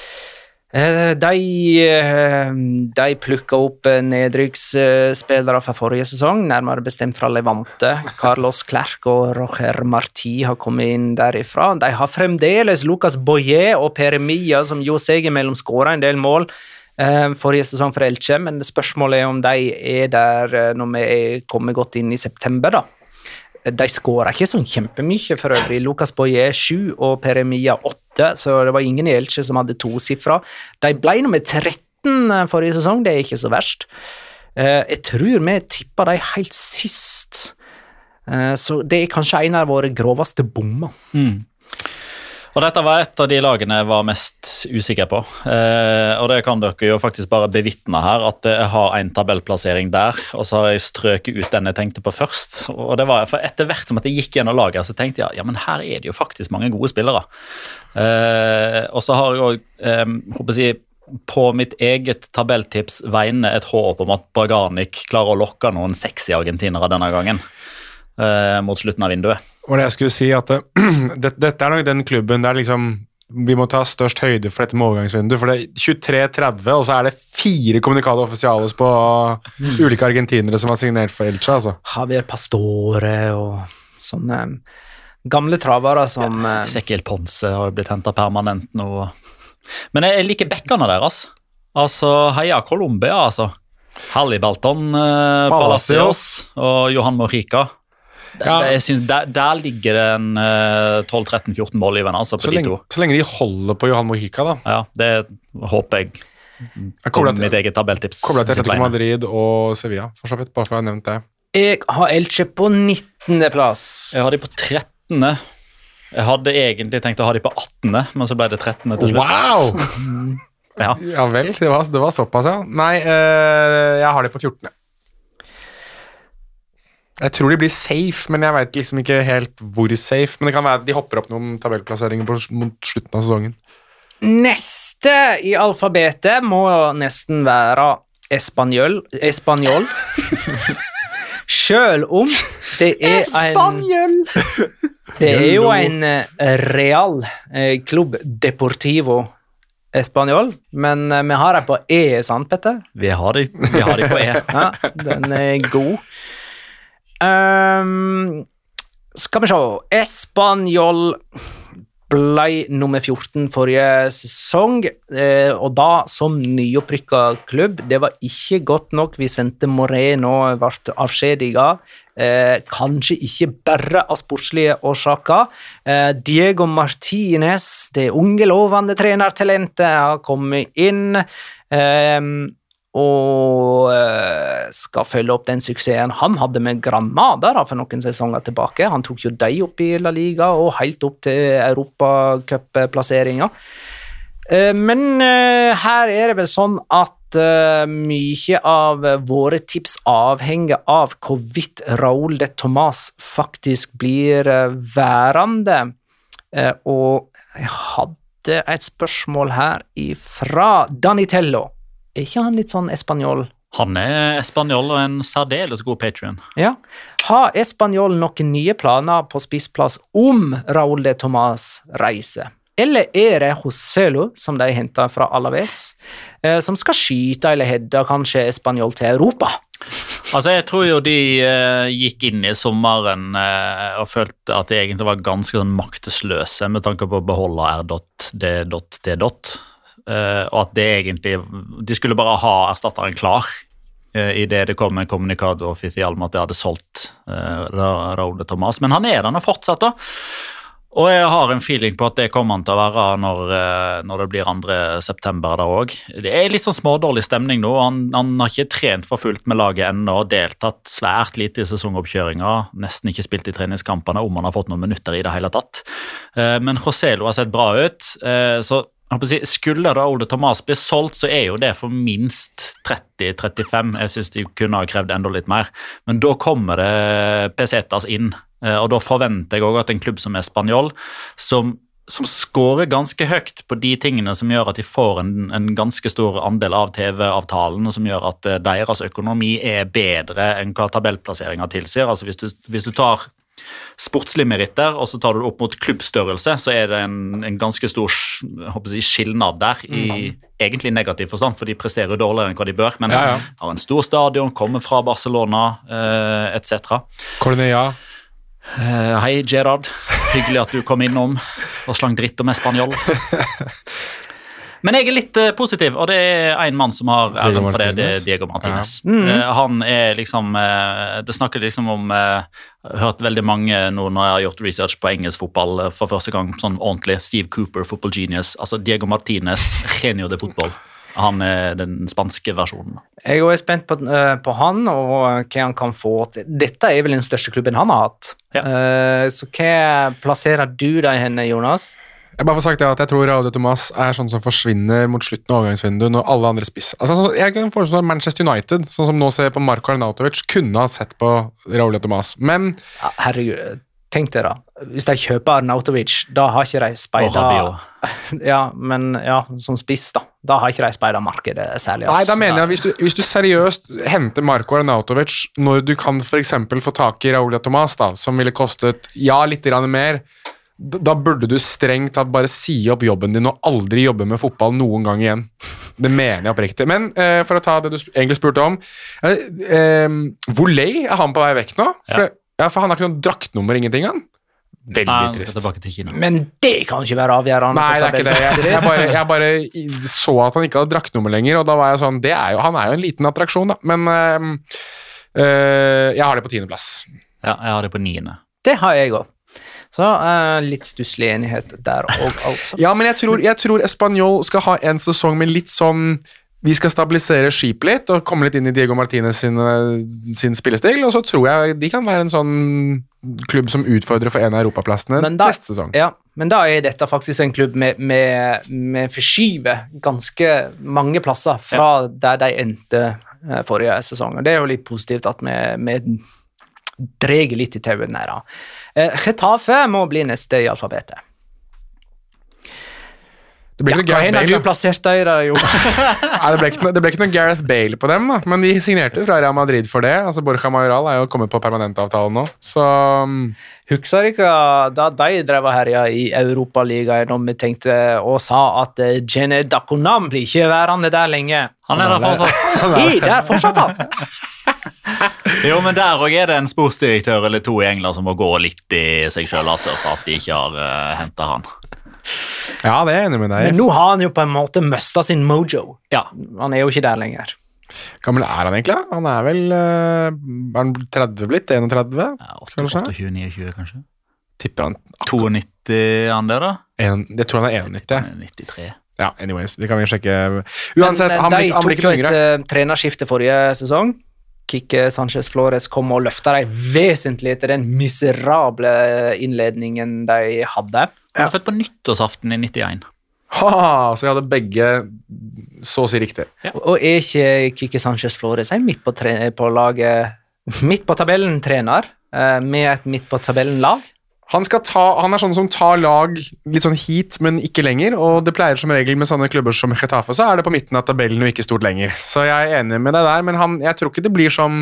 De plukket opp nedrykksspillere fra forrige sesong, nærmere bestemt fra Levante. Carlos Clerc og Roger Martí har kommet inn derifra. De har fremdeles Lucas Boyer og Pere Milla, som jo seg imellom skåret en del mål forrige sesong for Elche, men spørsmålet er om de er der når vi kommer godt inn i september da. De skårer ikke sånn kjempemye for øvrig. Lucas Boyer 7 og Pere Milla 8, så det var ingen i Elche som hadde 2 sifra. De ble nummer 13 forrige sesong, det er ikke så verst. Jeg tror vi tippet de helt sist, så det er kanskje en av våre groveste bommer. Og dette var et av de lagene jeg var mest usikker på, og det kan dere jo faktisk bare bevitne her, at jeg har en tabellplassering der, og så har jeg strøket ut den jeg tenkte på først, og det var for etter hvert som at jeg gikk gjennom laget, så tenkte jeg, ja, men her er det jo faktisk mange gode spillere. Og så har jeg også, på mitt eget tabelltips vegne et håp om at Braganic klarer å lokke noen sexy argentinere denne gangen, mot slutten av vinduet. Og det jeg skulle si at dette er nok den klubben der liksom vi må ta størst høyde for dette med overgangsvinduet, for det er 23-30, og så er det 4 kommunikale offisiales på ulike argentinere som har signert for Elche, altså. Javier Pastore og sånne. gamle travere som Ezekiel Ponce har blitt hentet permanent nå. Men jeg liker bekkene deres. Altså, heia Colombia, altså. Hallibalton, Palacios og Johan Mojica. Jeg synes der ligger det en 12-13-14 mål i venn, altså, på de to. Så lenge de holder på Johan Mojica, da. Ja, det håper jeg. Mitt eget tabelltips. Koblet til Atletico Madrid og Sevilla, for så vidt, bare for å ha nevnt det. Jeg har Elche på 19. plass. Jeg har de på 13. Jeg hadde egentlig tenkt å ha de på 18., men så ble det 13. til slutt. Wow! Ja vel, det var såpass, ja. Nei, jeg har de på 14. Jeg tror de blir safe, men jeg vet liksom ikke helt hvor safe. Men det kan være at de hopper opp noen tabellplasseringer mot slutten av sesongen. Neste i alfabetet må nesten være Espanyol. Selv om det er det er jo en Real Club Deportivo Espanyol, men vi har det på E, sant, Petter? Vi har det på E. Ja, den er god. Skal vi se. Espanyol ble nummer 14 forrige sesong, og da som nyopprykka klubb. Det var ikke godt nok. Vi sendte Moreno, ble avskjediget. Kanskje ikke bare av sportslige årsaker. Diego Martinez, det unge lovende trenertalentet, har kommet inn og skal følge opp den suksessen han hadde med Granada for noen sesonger tilbake. Han tok jo de opp i La Liga og helt opp til Europacup-plasseringer. Men her er det vel sånn at mye av våre tips avhenger av hvorvidt Raúl de Tomàs faktisk blir værende. Og jeg hadde et spørsmål her ifra Danitello. Er ikke han litt sånn Espanyol? Han er Espanyol og en særdeles god Patreon. Ja. Har Espanyol noen nye planer på spissplass om Raúl de Tomàs reiser? Eller er det Joselu, som de hentet fra Alaves, som skal skyte eller hedde kanskje Espanyol til Europa? Altså, jeg tror jo de gikk inn i sommeren og følte at de egentlig var ganske sånn maktesløse med tanke på å beholde R.D.T. Og at det egentlig de skulle bare ha erstatteren klar i det kom en kommunikado offisiell med at de hadde solgt Raúl de Tomàs, men han er der nå fortsatt da, og jeg har en feeling på at det kommer han til å være når det blir 2. september da også. Det er litt sånn smådårlig stemning nå. Han har ikke trent for fullt med laget ennå, deltatt svært lite i sesongoppkjøringer, nesten ikke spilt i treningskampene om han har fått noen minutter i det hele tatt, men Joselu har sett bra ut, så skulle Raúl de Tomàs bli solgt, så er jo det for minst 30-35. Jeg synes de kunne ha krevd enda litt mer. Men da kommer det pesetas inn, og da forventer jeg også at en klubb som Espanyol, som skårer ganske høyt på de tingene som gjør at de får en ganske stor andel av TV-avtalen, og som gjør at deres økonomi er bedre enn hva tabellplasseringen tilsier. Altså hvis du tar sportslige meritter, og så tar du det opp mot klubbstørrelse, så er det en ganske stor skillnad der, i egentlig negativ forstand, for de presterer dårligere enn hva de bør, men har en stor stadion, kommer fra Barcelona, etc. Cornea. Hei Gerard, hyggelig at du kom innom og slang dritt om Espanyol. Men jeg er litt positiv, og det er en mann som har æren for det er Diego Martinez. Han er liksom, det snakker liksom om, hørt veldig mange nå når jeg har gjort research på engelsk fotball for første gang, sånn ordentlig, Steve Cooper, football genius, altså Diego Martinez, genio de fotball. Han er den spanske versjonen. Jeg er spent på han, og hva han kan få til. Dette er vel den største klubben han har hatt. Ja. Så hva plasserer du deg henne, Jonas? Jeg bare får sagt det at jeg tror Raúl de Tomàs er sånn som forsvinner mot slutten av overgangsvinduet når alle andre spiss. Altså, jeg kan foreslå Manchester United, sånn som nå ser på Marko Arnautovic, kunne ha sett på Raúl de Tomàs, men... Ja, herregud, tenk deg da. Hvis de kjøper Arnautovic, da har ikke de speidet... Ja, men ja, som spiss da. Da har ikke de speidet markedet særlig. Nei, da mener jeg, hvis du seriøst henter Marko Arnautovic, når du kan for eksempel få tak i Raúl de Tomàs da, som ville kostet, litt grann mer, da burde du strengt tatt bare si opp jobben din og aldri jobbe med fotball noen gang igjen. Det mener jeg oppriktig. Men for å ta det du egentlig spurte om, Volley, er han på vei vekk nå? For han har ikke noe draktnummer, ingenting han? veldig Han skal trist. tilbake til Kina. Men det kan ikke være avgjørende. Nei, det for er ikke det. tabellen. Jeg bare så at han ikke hadde draktnummer lenger, og da var jeg sånn, han er jo en liten attraksjon da, men jeg har det på 10. plass. Ja, jeg har det på 9. Det har jeg også. Så litt stusslig enighet der også, altså. Ja, men jeg tror Espanyol skal ha en sesong med litt sånn, vi skal stabilisere skipet litt, og komme litt inn i Diego Martinez sin spillestil, og så tror jeg de kan være en sånn klubb som utfordrer for en av europaplassene neste sesong. Ja, men da er dette faktisk en klubb med forskyver ganske mange plasser fra der de endte forrige sesong, og det er jo litt positivt at vi dreger litt i tauet der. Getafe må bli neste i alfabetet. Det ble ikke noe Gareth Bale, du plassert deg da, jo? Nei, det ble ikke noe Gareth Bale på dem, da. Men de signerte fra Real Madrid for det. Altså, Borja Mayoral er jo kommet på permanentavtalen nå, så Husker ikke da de drev og herja i Europaligaen og vi tenkte og sa at Gene Dakonam blir ikke værende der lenge. Han er der fortsatt. Der fortsatt han! Jo, men der også er det en sportsdirektør eller to i England som må gå litt i seg selv, altså, for at de ikke har hentet han. Ja, det er jeg enig med deg. Men nå har han jo på en måte mista sin mojo. Ja. Han er jo ikke der lenger. Gammel er han egentlig? Han er vel er han 30 blitt? 31? Ja, 28-29, kanskje. Tipper han 92 han der da? Jeg tror han er 91. 93. Ja, anyways, det kan vi sjekke. Uansett, han blir ikke tok jo yngre. et trenerskifte forrige sesong. Kike Sanchez Flores kom og løfta dem vesentlig etter den miserable innledningen de hadde. Han er født på nyttårsaften i 91. Så jeg hadde begge så å si riktig. Ja. Og er ikke Kike Sanchez Flores midt på laget, midt på tabellen trener, med et midt på tabellen lag? Han er sånn som tar lag litt sånn hit, men ikke lenger, og det pleier som regel med sånne klubber som Getafe, så er det på midten av tabellen og ikke stort lenger. Så jeg er enig med deg der, men jeg tror ikke det blir som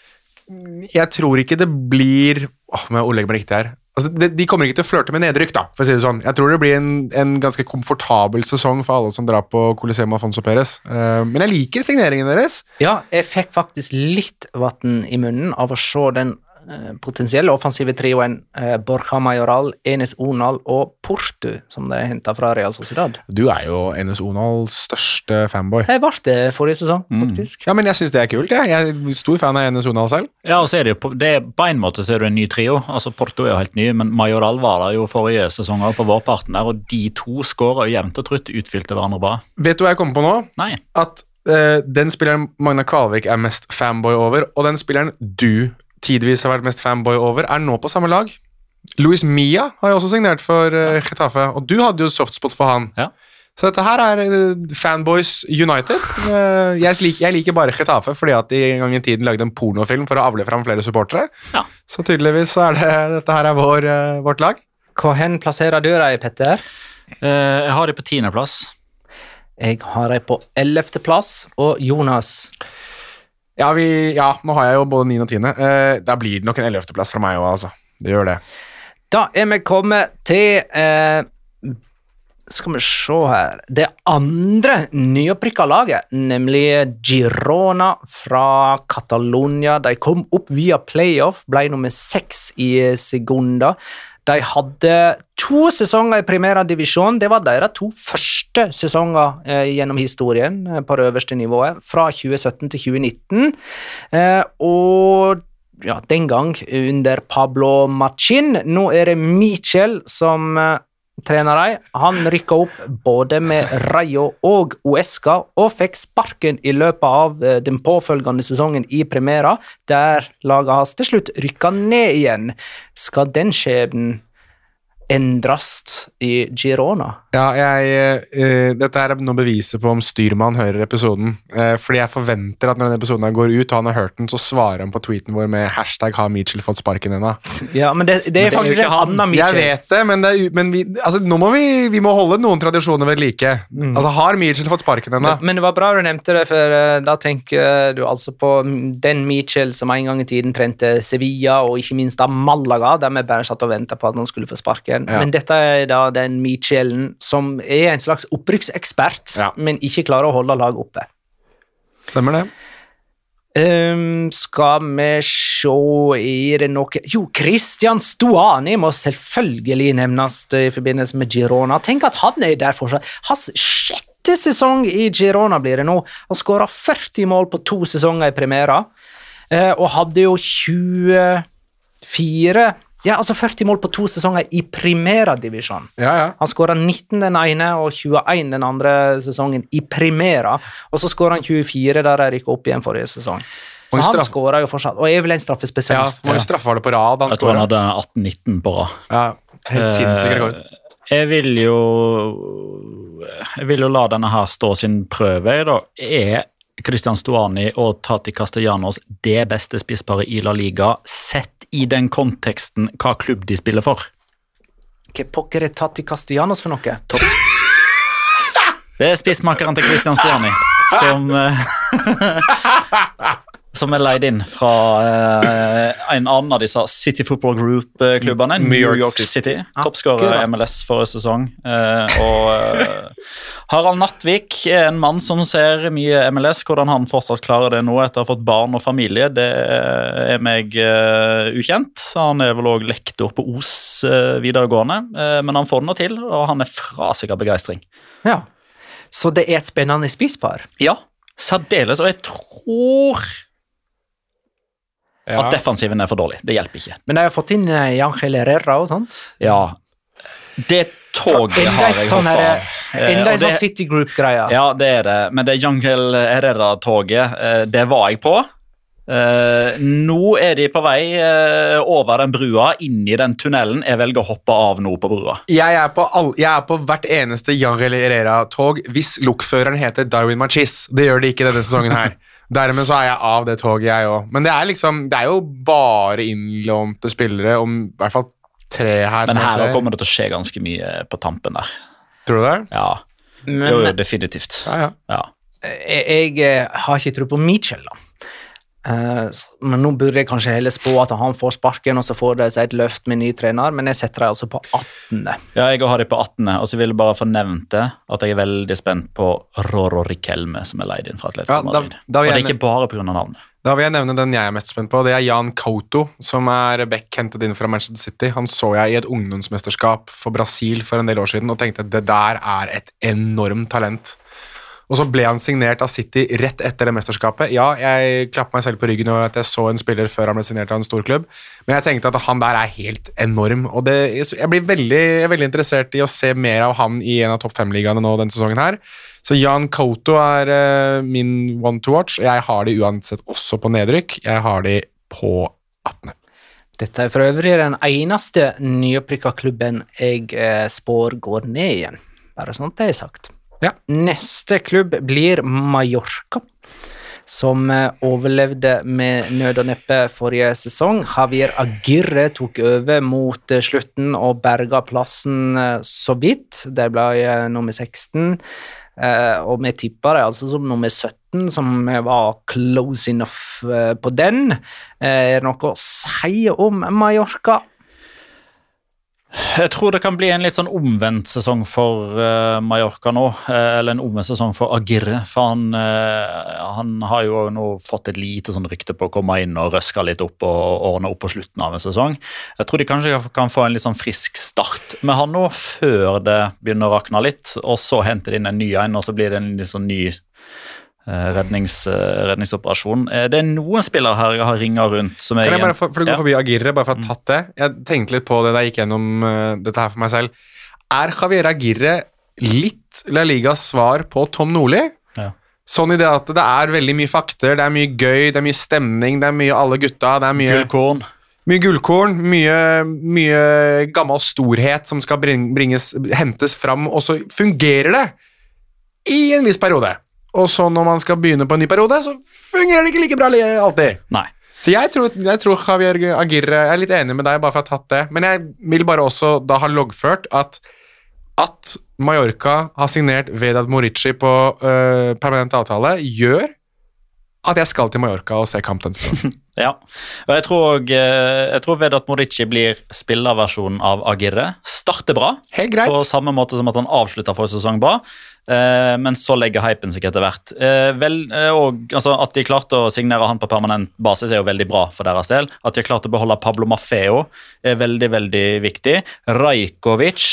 må jeg ordlegge meg riktig her. Altså, de kommer ikke til å flørte med nedrykk, da, for å si det sånn. Jeg tror det blir en ganske komfortabel sesong for alle som drar på Coliseum Afonso Pérez. Men jeg liker signeringen deres. Ja, jeg fikk faktisk litt vatten i munnen av å se den potensielle offensive trioen Borja Mayoral, Enes Onal og Porto, som de hentet fra Real Sociedad. Du er jo Enes Onals største fanboy. Jeg ble det forrige sesong, faktisk. Ja, men jeg synes det er kult, jeg er stor fan av Enes Onal selv. Ja, og så er det jo på en måte så er det en ny trio. Altså Porto er jo helt ny, men Mayoral var der jo forrige sesong på vårparten der, og de to skårer jevnt og trutt, utfylte hverandre bra. Vet du hva jeg kommer på nå? Nei. At den spilleren Magna Kvalvik er mest fanboy over, og den spilleren du tidvis har vært mest fanboy over, er nå på samme lag. Luis Mia har jo også signert for Getafe, og du hadde jo softspot for han. Ja. Så dette her er Fanboys United. Jeg liker bare Getafe, fordi at de en gang i tiden lagde en pornofilm for å avle fram flere supportere. Ja. Så tydeligvis så er dette her er vårt lag. Hva hen plasserer du deg, Petter? Jeg har det på 10. plass. Jeg har deg på 11. plass, og Jonas... Ja, nå har jeg jo både 9. og 10. Da blir det nok en 11. plass fra meg også, altså. Det gjør det. Da er vi kommet til skal vi se her det andre nyopprykka laget, nemlig Girona fra Catalonia. De kom opp via playoff, ble nummer 6 i Segunda. De hadde 2 sesonger i Primera Divisjon. Det var deres 2 første sesonger gjennom historien på det øverste nivået, fra 2017 til 2019. Og ja, den gang under Pablo Machin. Nå er det Michel som trener dem. Han rykket opp både med Rayo og Huesca, og fikk sparken i løpet av den påfølgende sesongen i Primera, der laget hans til slutt rykket ned igjen. Skal den skjebnen endrast i Girona? Ja, dette er noe beviset på om styrmann hører episoden, fordi jeg forventer at når denne episoden går ut, og han har hørt den, så svarer han på tweeten vår med hashtag har Mitchell fått sparken ennå. Ja, men det er faktisk en annen Mitchell. Jeg vet det, men nå må vi må holde noen tradisjoner ved like. Altså, har Mitchell fått sparken ennå? Men det var bra du nevnte det, for da tenker du altså på den Mitchell som en gang i tiden trente Sevilla, og ikke minst da Malaga, der vi bare satt og ventet på at han skulle få sparken. Ja. Men dette er da den Michellen som er en slags opprykksekspert, men ikke klarer å holde lag oppe. Stemmer det. Skal vi se, det noe... Jo, Christian Stuani må selvfølgelig nevnes i forbindelse med Girona. Tenk at han der fortsatt. Hans 6. sesong i Girona blir det nå. Han skåret 40 mål på 2 sesonger i Primera, og hadde jo 24... Ja, altså 40 mål på 2 sesonger i Primera-divisjon. Ja. Han skåret 19 den ene og 21 den andre sesongen i Primera, og så skåret han 24 der jeg rykket opp igjen forrige sesong. Så han skåret jo fortsatt, og er vel en straffespesialist. Ja, hvor straffe var det på rad? Jeg tror han hadde 18-19 på rad. Ja, helt sinnssyk rekord. Jeg vil jo la denne her stå sin prøve, da. Christian Stuani og Tati Castellanos det beste spissparet i La Liga, sett i den konteksten hva klubb de spiller for. Hva pokker er Tati Castellanos for noe? Det er spissmakeren til Christian Stuani, som leid inn fra en annen av disse City Football Group-klubbene, New York City, toppskårer MLS forrige sesong, og Harald Nattvik er en mann som ser mye MLS, hvordan han fortsatt klarer det nå etter å ha fått barn og familie, det er meg ukjent. Han er vel også lektor på Os videregående, men han får det nå til, og han er fra seg av begeistring. Ja, så det er et spennende spisspar. Ja, særdeles, og jeg tror at defensiven er for dårlig. Det hjelper ikke. Men de har fått inn Angel Herrera og sånt. Ja, det toget har jeg hoppet av. Enda en sånn City Group-greia. Ja, det er det. Men det Angel Herrera-toget, det var jeg på. Nå er de på vei over den brua, inn i den tunnelen. Jeg velger å hoppe av nå på brua. Jeg er på hvert eneste Angel Herrera-tog hvis lokføreren heter Darwin Machis. Det gjør de ikke denne sesongen her. Dermed så er jeg av det toget, jeg også. Men det er jo bare innlånte spillere, om i hvert fall 3 her. Men her kommer det til å skje ganske mye på tampen der. Tror du det? Ja, jo, definitivt. Ja. Jeg har ikke tro på Mitchell da. Men nå burde jeg kanskje heller spå at han får sparken, og så får det seg et løft med ny trener, men jeg setter deg altså på 18. Ja, jeg har det på 18. Og så vil jeg bare få nevnt det, at jeg er veldig spent på Roro Riquelme, som er leid inn fra Atletico Madrid. Og det er ikke bare på grunn av navnet. Da vil jeg nevne den jeg er mest spent på. Det er Jan Couto, som er back hentet inn fra Manchester City. Han så jeg i et ungdomsmesterskap for Brasil for en del år siden, og tenkte at det der er et enormt talent. Og så ble han signert av City rett etter det mesterskapet. Ja, jeg klappet meg selv på ryggen og at jeg så en spiller før han ble signert av en stor klubb, men jeg tenkte at han der er helt enorm, og jeg blir veldig interessert i å se mer av han i en av topp 5-ligaene nå denne sesongen her. Så Jan Couto er min one to watch. Jeg har de uansett også på nedrykk. Jeg har de på 18. Dette er for øvrig den eneste nyopprykka klubben jeg spår går ned igjen. Bare sånn at det er sagt. Ja. Neste klubb blir Mallorca, som overlevde med nød og neppe forrige sesong. Javier Aguirre tok over mot slutten og berga plassen så vidt. Det ble nummer 16, og vi tipper det altså som nummer 17, som var close enough på den. Er det noe å si om Mallorca? Jeg tror det kan bli en litt sånn omvendt sesong for Mallorca nå, eller en omvendt sesong for Aguirre, for han har jo nå fått et lite sånn rykte på å komme inn og røske litt opp og ordne opp på slutten av en sesong. Jeg tror de kanskje kan få en litt sånn frisk start med han nå, før det begynner å rakne litt, og så henter de inn en ny en, og så blir det en litt sånn ny redningsoperasjon. Det er noen spillere her jeg har ringet rundt som Kan jeg bare, for du går forbi Aguirre, bare for å ha tatt det. Jeg tenkte litt på det da jeg gikk gjennom dette her for meg selv. Er Javier Aguirre litt La Ligas svar på Tom Nordli? Ja. Sånn i det at det er veldig mye fakter, det er mye gøy, det er mye stemning, det er mye alle gutta, det er mye gullkorn. Mye gullkorn, mye gammel storhet som skal hentes fram, og så fungerer det i en viss periode. Og så når man skal begynne på en ny periode, så fungerer det ikke like bra alltid. Nei. Så jeg tror Javier Aguirre er litt enig med deg, bare for å ha tatt det. Men jeg vil bare også da ha loggført at Mallorca har signert Vedat Morici på permanent avtale, gjør at jeg skal til Mallorca og se kamp den sesongen. Ja, og jeg tror Vedat Morici blir spillerversjonen av Aguirre. Starter bra, Helt greit. på samme måte som at han avslutter forrige sesong bra, men så legger hypen seg etter hvert. At de klarte å signere han på permanent basis er jo veldig bra for deres del. At de har klart å beholde Pablo Maffeo er veldig, veldig viktig. Rajkovic,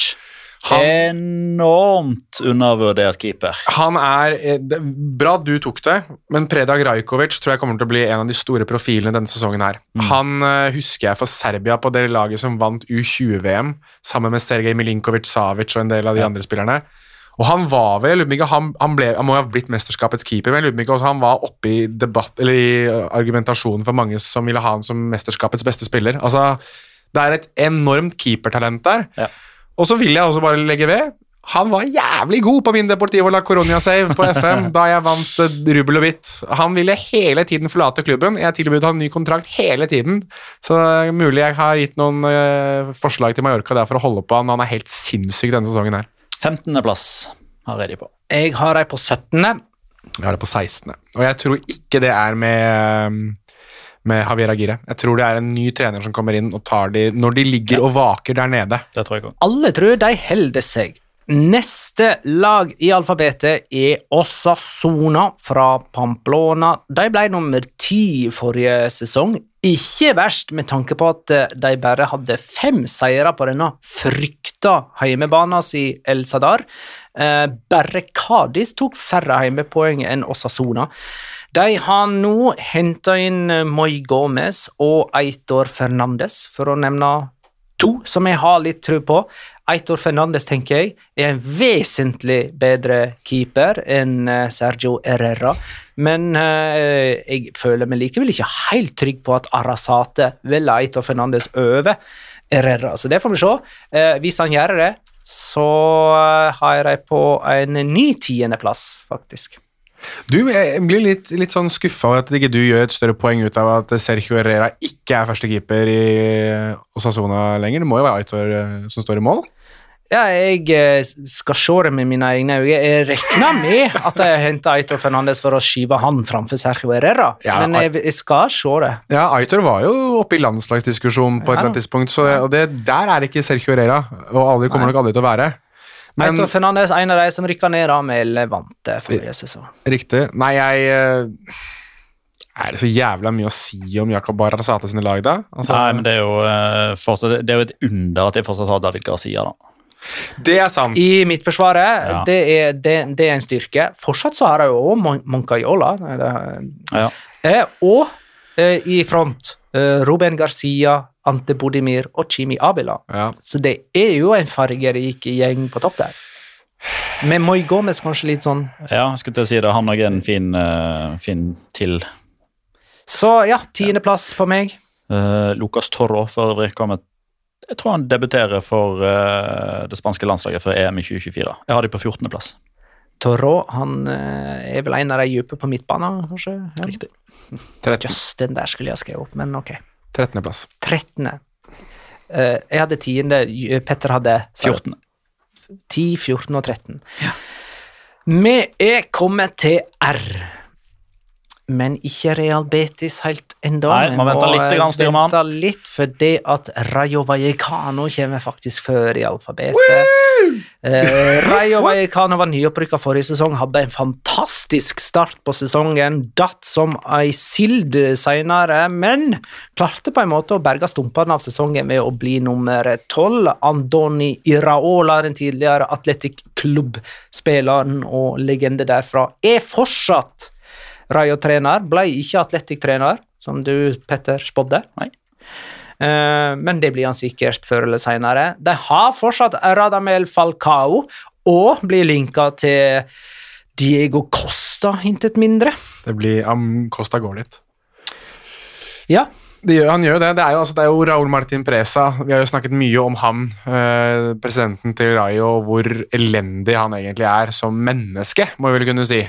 enormt undervurdert keeper. Han bra du tok det, men Predrag Rajkovic tror jeg kommer til å bli en av de store profilene denne sesongen her. Han husker jeg for Serbia på det laget som vant U20-VM, sammen med Sergej Milinkovic-Savic og en del av de andre spillerne. Og han var vel, jeg lurer ikke, han må ha blitt mesterskapets keeper, men jeg lurer ikke også han var oppe i debatt, eller i argumentasjonen for mange som ville ha han som mesterskapets beste spiller. Altså, det et enormt keepertalent der. Ja. Og så vil jeg også bare legge ved, han var jævlig god på min Deportivo La Coruña save på FM da jeg vant Rubel og Bitt. Han ville hele tiden forlate klubben. Jeg tilbød han ny kontrakt hele tiden. Så mulig jeg har gitt noen forslag til Mallorca der for å holde på han. Han helt sinnssyk denne sesongen her. 15. plass har jeg de på. Jeg har de på 17. Jeg har det på 16. Og jeg tror ikke det med Javier Aguirre. Jeg tror det en ny trener som kommer inn og tar de når de ligger og vaker der nede. Det tror jeg også. Alle tror de holder seg. Neste lag i alfabetet Osasuna fra Pamplona. De ble nummer 10 forrige sesong. Ikke verst med tanke på at de bare hadde 5 seire på denne frykta heimebanen i El Sadar. Bare Cadiz tok færre heimepoeng enn Osasuna. De har nå hentet inn Moi Gomez og Aitor Fernandes, for å nevne 2 som jeg har litt tro på. Aitor Fernandes, tenker jeg, en vesentlig bedre keeper enn Sergio Herrera, men jeg føler meg likevel ikke helt trygg på at Arrasate velger Aitor Fernandes over Herrera, så det får vi se. Hvis han gjør det, så har jeg på en ny 10. plass, faktisk. Du blir litt sånn skuffet over at ikke du gjør et større poeng ut av at Sergio Herrera ikke første keeper i Osasuna lenger. Det må jo være Aitor som står i mål. Ja, jeg skal se det med mine egne øyne. Jeg regner med at jeg har hentet Aitor Fernandes for å skyve han framfor Sergio Herrera, men jeg skal se det. Ja, Aitor var jo oppe i landslagsdiskusjonen på et eller annet tidspunkt, og der ikke Sergio Herrera, og aldri kommer nok aldri til å være. Men Aitor Fernandes, en av de som rykket ned med Levante forrige sesong. Riktig. Nei, det så jævla mye å si om Jakob Arrasate sine lag da? Altså, nei, men det er jo et under at jeg fortsatt har David Garcia da. Det sant. I midtforsvaret, ja. Det en styrke. Fortsatt så har jeg jo Moncayola. Ja. Og i front, Ruben Garcia, Ante Bodimir og Chimi Abela. Ja. Så det jo en fargerik gjeng på topp der. Med Moi Gomez kanskje litt sånn. Ja, jeg skulle til å si det. Han har en fin til. Så ja, 10. plass på meg. Lucas Torro for øvrig kommet. Jeg tror han debuterer for det spanske landslaget for EM i 2024. Jeg har de på 14. plass. Torro, han vel en av de dype på midtbanen, kanskje? Ja. Riktig. Just den der skulle jeg skrevet opp, men ok. 13. plass. 13. Jeg hadde 10. Petter hadde 14. 10, 14 og 13. Ja. Vi kommet til R. Men ikke Real Betis helt enda. Nei, man venter litt, styrmann. Venter litt, for det at Rayo Vallecano kommer faktisk før i alfabetet. Rayo Vallecano var nyopprykket forrige sesong, hadde en fantastisk start på sesongen, datt som ei sild senere, men klarte på en måte å berge stumpene av sesongen med å bli nummer 12. Andoni Iraola, den tidligere Athletic Club-spilleren og legende derfra, fortsatt Rayo-trener, ble ikke Athletic-trener, som du, Petter, spådde. Nei. Men det blir han sikkert før eller senere. De har fortsatt Radamel Falcao, og blir linket til Diego Costa, hintet mindre. Costa går litt. Ja. Han gjør det. Det er jo Raúl Martín Presa. Vi har jo snakket mye om han, presidenten til Rayo, hvor elendig han egentlig som menneske, må vi vel kunne si.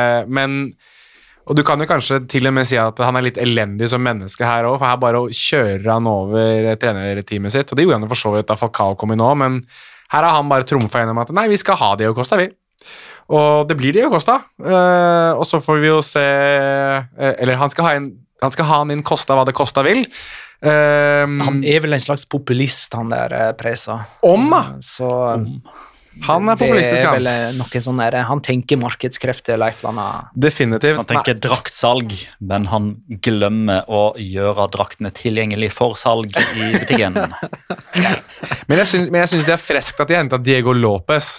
Og du kan jo kanskje til og med si at han litt elendig som menneske her også, for her bare kjører han over trenerteamet sitt, og det gjorde han jo for så vidt da Falcao kom inn nå, men her har han bare trumfet gjennom at nei, vi skal ha Diego Costa, vi. Og det blir Diego Costa. Og så får vi jo se Eller han skal ha han inn kosta hva det kosta vil. Han vel en slags populist, han der Presa. Så han populistisk, det vel noen sånn der, han tenker markedskrefter eller et eller annet. Definitivt. Han tenker draktsalg, men han glemmer å gjøre draktene tilgjengelig for salg i butikken. Men jeg synes det freskt at de hentet Diego Lopez.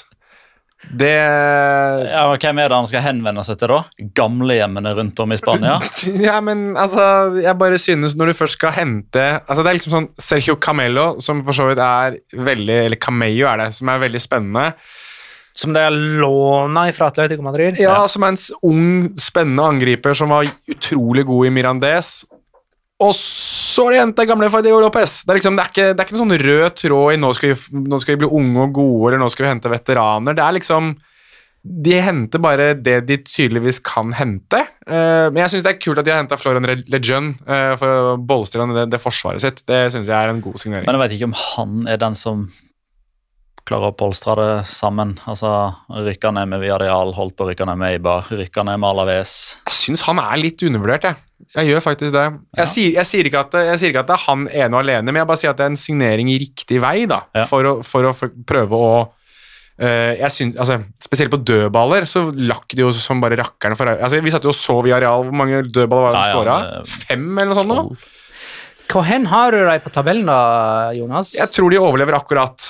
Ja, hvem det han skal henvende seg til da? Gamlehjemmene rundt om i Spania? Ja, men altså, jeg bare synes når du først skal hente altså det liksom sånn Sergio Camelo, som for så vidt veldig, eller Camello det, som veldig spennende. Som det lånet fra Atletico Madrid? Ja, som en ung, spennende angriper som var utrolig god i Mirandés. Og så har de hentet gamle Diego Lopez. Det er ikke noen sånn rød tråd i nå skal vi bli unge og gode, eller nå skal vi hente veteraner. Det liksom de henter bare det de tydeligvis kan hente. Men jeg synes det kult at de har hentet Florian Lejeune for å bolstre det forsvaret sitt. Det synes jeg en god signering. Men jeg vet ikke om han den som klarer å polstre det sammen. Altså, rykker ned med Villarreal, holdt på å rykke ned med Eibar, rykker ned med Alaves. Jeg synes han litt undervurdert, jeg gjør faktisk det. Jeg sier ikke at det er han ene og alene, men jeg bare sier at det en signering i riktig vei da, for å prøve å jeg synes, altså, spesielt på dødballer så lakk de jo som bare rakkerne altså, vi satt jo og så Villarreal, hvor mange dødballer var det de skåret? 5 eller noe sånt nå? Hvor har du deg på tabellen da, Jonas? Jeg tror de overlever akkurat.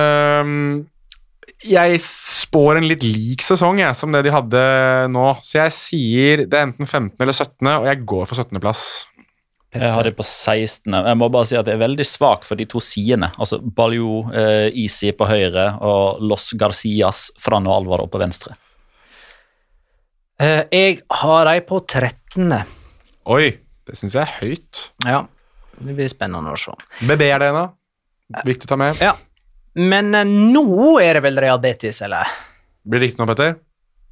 Jeg spår en litt lik sesong som det de hadde nå, så jeg sier det enten 15. eller 17., og jeg går for 17. plass. Jeg har det på 16. Jeg må bare si at jeg veldig svak for de to sidene. Altså Baljo, Easy på høyre og Los Garcias, Fran og Alvaro på venstre. Jeg har deg på 13. Oi, det synes jeg høyt. Ja, det blir spennende å se. BB det da? Viktig å ta med. Ja. Men nå det vel Real Betis, eller? Blir det riktig nå, Petter?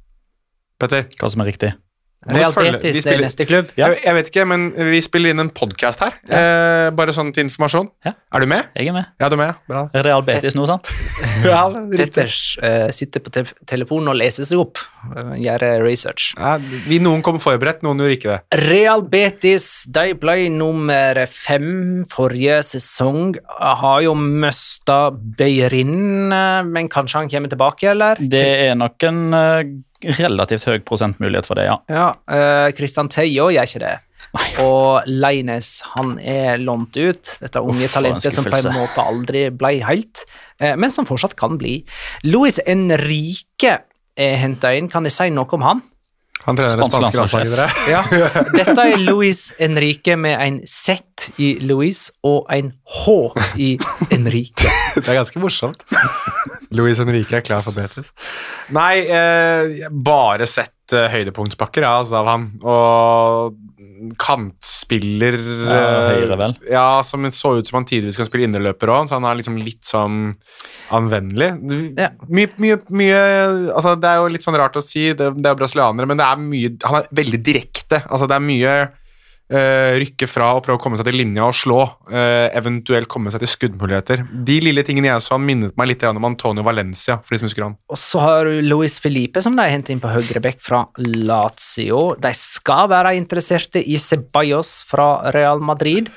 Hva som riktig? Real Betis neste klubb? Ja. Jeg vet ikke, men vi spiller inn en podcast her. Bare sånn til informasjon. Ja. Er du med? Jeg med. Ja, du er med. Bra. Real Betis nå, sant? Ja, Petters sitter på telefonen og leser seg opp. Gjør research. Ja, noen kom forberedt, noen gjorde ikke det. Real Betis, de ble nummer 5 forrige sesong. Har jo mistet Beirin, men kanskje han kommer tilbake, eller? Det nok en relativt høy prosentmulighet for det, ja. Ja, Christian Tejo gjør ikke det. Og Leines, han lånt ut. Dette unge talentet som på en måte aldri ble helt, men som fortsatt kan bli. Luis Enrique hentet inn. Kan jeg si noe om han? Han trener det spanske landslaget. Ja. Dette Luis Enrique med en Z i Luis og en H i Enrique. Det ganske morsomt. Luis Enrique klar for Betis. Nei, bare sett høydepunktspakker av han. Og kantspiller høyre vel. Ja, som så ut som han tidligvis kan spille innerløper også, så han liksom litt sånn anvendelig. Ja. Mye altså det jo litt sånn rart å si, det jo brasilianere, men det mye, han veldig direkte, altså det mye rykke fra og prøve å komme seg til linja og slå, eventuelt komme seg til skuddmuligheter. De lille tingene jeg så han minnet meg litt om Antonio Valencia, for de som husker han. Og så har du Luis Felipe som de hentet inn på høyrebekk fra Lazio. De skal være interesserte i Ceballos fra Real Madrid,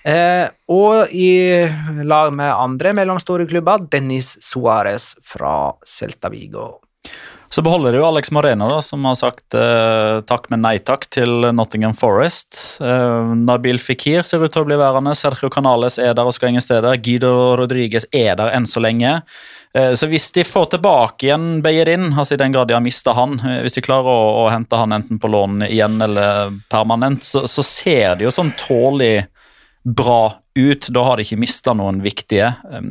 og i lag med andre mellomstore klubber, Denis Suarez fra Celta Vigo. Så beholder jo Alex Moreno da, som har sagt takk, men nei takk til Nottingham Forest. Nabil Fekir ser ut til å bli værende. Sergio Canales der og skal ingen steder. Guido Rodriguez der enn så lenge. Så hvis de får tilbake igjen Beirin, altså i den grad de har mistet han, hvis de klarer å hente han enten på lån igjen eller permanent, så ser det jo sånn tålig bra ut. Da har de ikke mistet noen viktige.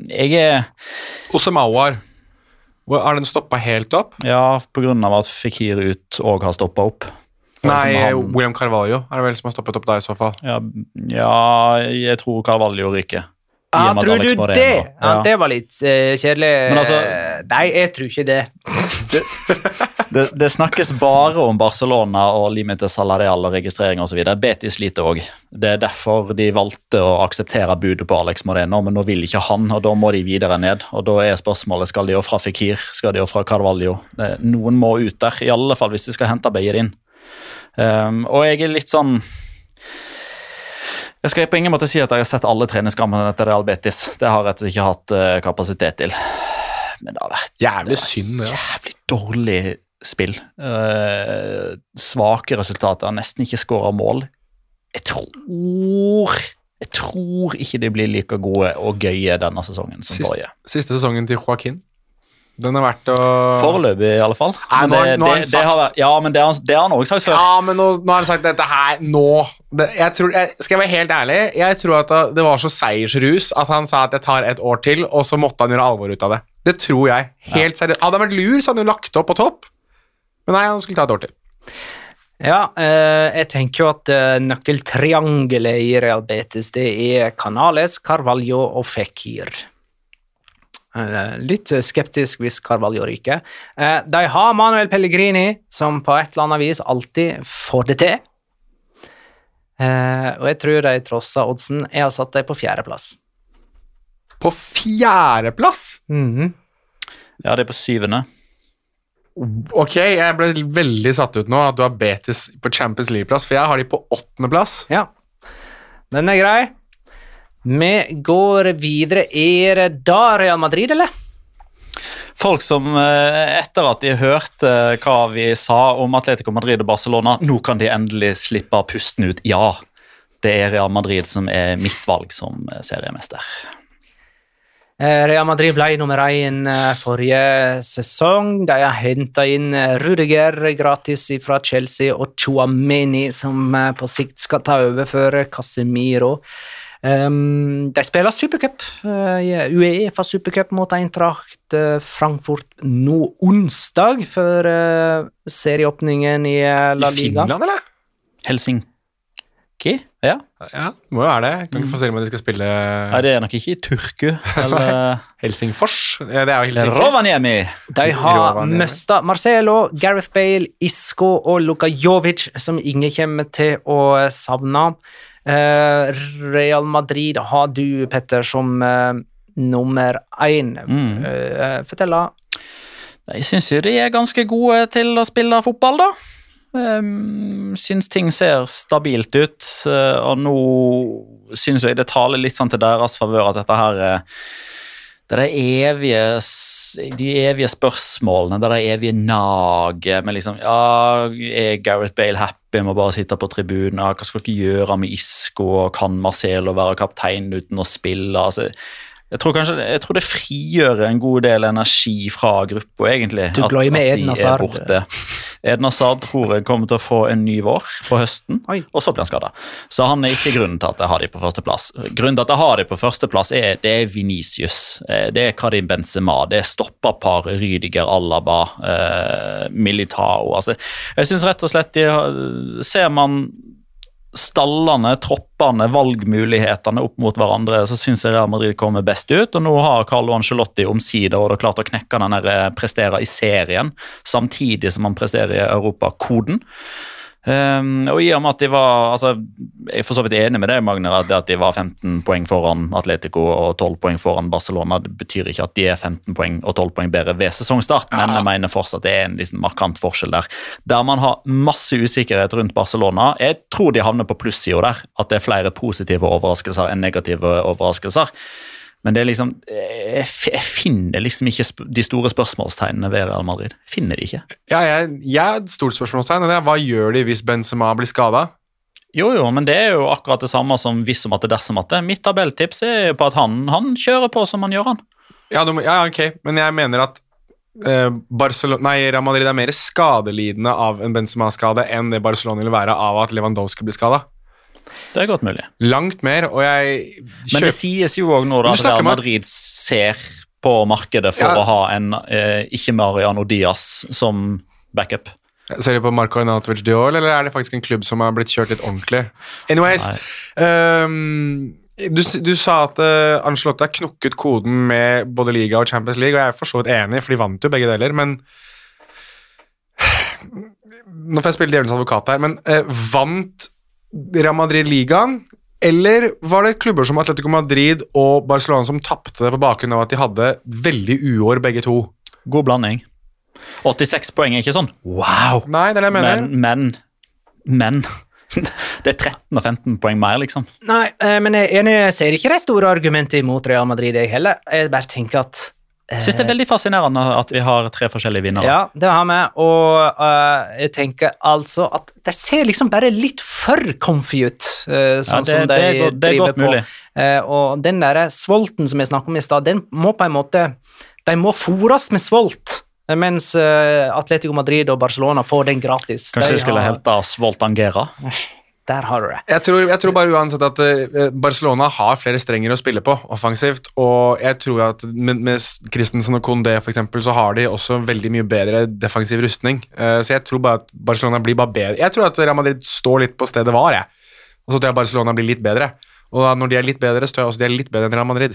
Osemauer. Har den stoppet helt opp? Ja, på grunn av at Fekir ut og har stoppet opp. Nei, William Carvalho det vel som har stoppet opp der i så fall. Ja, jeg tror Carvalho ryker. Tror du det? Ja, det var litt kjedelig. Men altså, nei, jeg tror ikke det. Det snakkes bare om Barcelona og limite salarial og registrering og så videre. Betis sliter også. Det derfor de valgte å akseptere budet på Alex Moreno, men nå vil ikke han, og da må de videre ned. Og da spørsmålet, skal de jo fra Fekir, skal de jo fra Carvalho? Noen må ut der, i alle fall hvis de skal hente begge inn. Og jeg litt sånn... Jeg skal på ingen måte si at jeg har sett alle treningskampene til Real Betis. Det har jeg rett og slett ikke hatt kapasitet til. Men det har vært jævlig synd, ja. Jævlig dårlig spill. Svake resultater, nesten ikke skåret mål. Jeg tror ikke de blir like gode og gøye denne sesongen som forrige. Siste sesongen til Joaquin. Den har vært å... Foreløpig i alle fall. Nei, nå har han sagt... Ja, men det har han også sagt før. Ja, men nå har han sagt dette her nå. Skal jeg være helt ærlig? Jeg tror at det var så seiersrus at han sa at jeg tar et år til, og så måtte han gjøre alvor ut av det. Det tror jeg. Helt seriøst. Hadde han vært lur, så hadde han jo lagt opp på topp. Men nei, han skulle ta et år til. Ja, jeg tenker jo at nøkkeltriangelet i Real Betis, det Canales, Carvalho og Fekir. Litt skeptisk hvis Carvalho ryker. De har Manuel Pellegrini, som på et eller annet vis alltid får det til. Og jeg tror de trosser oddsen. Jeg har satt dem på 4. plass. På 4. plass? Ja, det på 7. Ok, jeg ble veldig satt ut nå at du har Betis på Champions League-plass, for jeg har de på 8. plass. Ja, den grei. Vi går videre. Det da Real Madrid, eller? Folk som etter at de hørte hva vi sa om Atletico Madrid og Barcelona, nå kan de endelig slippe pusten ut. Ja, det Real Madrid som mitt valg som seriemester. Real Madrid ble nummer 1 forrige sesong. De har hentet inn Rudiger gratis fra Chelsea og Tchouaméni, som på sikt skal ta over for Casemiro. De spiller Supercup, UEFA Supercup mot Eintracht Frankfurt nå onsdag for serieåpningen i La Liga. I Finland, eller? Helsinki, ja. Ja, det må jo være det. Jeg kan ikke få se om de skal spille... Nei, det nok ikke i Turku, eller... Helsingfors? Ja, det jo Helsinki. Rovaniemi! De har møstet Marcelo, Gareth Bale, Isco og Luka Jovic, som ingen kommer til å savne. Real Madrid har du, Petter, som nummer 1. Fortell da. Jeg synes jo de ganske gode til å spille fotball da. Synes ting ser stabilt ut, og nå synes jeg det taler litt sånn til deres favør at dette her det de evige spørsmålene, det evige naget med liksom, ja, Gareth Bale happy med å bare sitte på tribunen, hva skal dere gjøre med Isco, kan Marcelo være kaptein uten å spille, altså, jeg tror det frigjør en god del energi fra gruppa egentlig, du at de er borte. Eden Hazard tror jeg kommer til å få en ny vår på høsten, og så blir han skadet. Så han ikke grunnen til at jeg har de på første plass. Grunnen til at jeg har de på første plass det Vinicius, det Karim Benzema, det stopperpar Rydiger, Alaba, Militao. Altså, jeg synes rett og slett, ser man stallene, troppene, valgmulighetene opp mot hverandre, så synes jeg Real Madrid kommer best ut, og nå har Carlo Ancelotti omsider, og det klart å knekke den presterer i serien, samtidig som han presterer i Europa-koden. Og i og med at de var, altså, jeg er for så vidt enig med deg, Magner, at de var 15 poeng foran Atletico og 12 poeng foran Barcelona, det betyr ikke at de 15 poeng og 12 poeng bedre ved sesongstart, men jeg mener fortsatt at det en liksom markant forskjell der man har masse usikkerhet rundt Barcelona. Jeg tror de havner på plussiden der, at det flere positive overraskelser enn negative overraskelser. Men det liksom, jeg finner liksom ikke de store spørsmålstegnene ved Real Madrid. Jeg finner de ikke. Ja, jeg har et stort spørsmålstegn, og det hva gjør de hvis Benzema blir skadet? Jo, men det jo akkurat det samme som hvis som at det dersom at det. Mitt tabelltips jo på at han kjører på som han gjør han. Ja, ok, men jeg mener at Real Madrid mer skadelidende av en Benzema-skade enn det Barcelona vil være av at Lewandowski blir skadet. Det godt mulig. Langt mer, og Men det sies jo også nå da, at Real Madrid ser på markedet for å ha en ikke Mariano Diaz som backup. Ser du på Marco Arnautovic Diol, eller det faktisk en klubb som har blitt kjørt litt ordentlig? Anyways, du sa at Ancelotti har knukket koden med både Liga og Champions League, og jeg er for så vidt enig, for de vant jo begge deler, men Nå får jeg spille djevelens advokat her, men vant Real Madrid ligaen, eller var det klubber som Atletico Madrid og Barcelona som tappte det på bakgrunn av at de hadde veldig uår begge to? God blanding. 86 poeng ikke sånn. Wow! Nei, det er det jeg mener. Men det 13 og 15 poeng mer, liksom. Nei, men jeg er enig, jeg ser ikke de store argumentene imot Real Madrid, jeg heller. Jeg bare tenker at... Jeg synes det er veldig fascinerende at vi har 3 forskjellige vinnere. Ja, det har vi, og jeg tenker altså at de ser liksom bare litt for comfy ut, sånn som de driver på. Mulig. Og den der svolten som jeg snakket om i stad, den må på en måte, de må fôres med svolt, mens Atletico Madrid og Barcelona får den gratis. Kanskje de skulle hente Svolt Angera? Der har du det. Jeg tror bare uansett at Barcelona har flere strenger å spille på offensivt, og jeg tror at med Christensen og Koundé for eksempel, så har de også veldig mye bedre defensiv rustning. Så jeg tror bare at Barcelona blir bare bedre. Jeg tror at Real Madrid står litt på stedet var, og så tror jeg Barcelona blir litt bedre. Og når de er litt bedre, så tror jeg også de er litt bedre enn Real Madrid.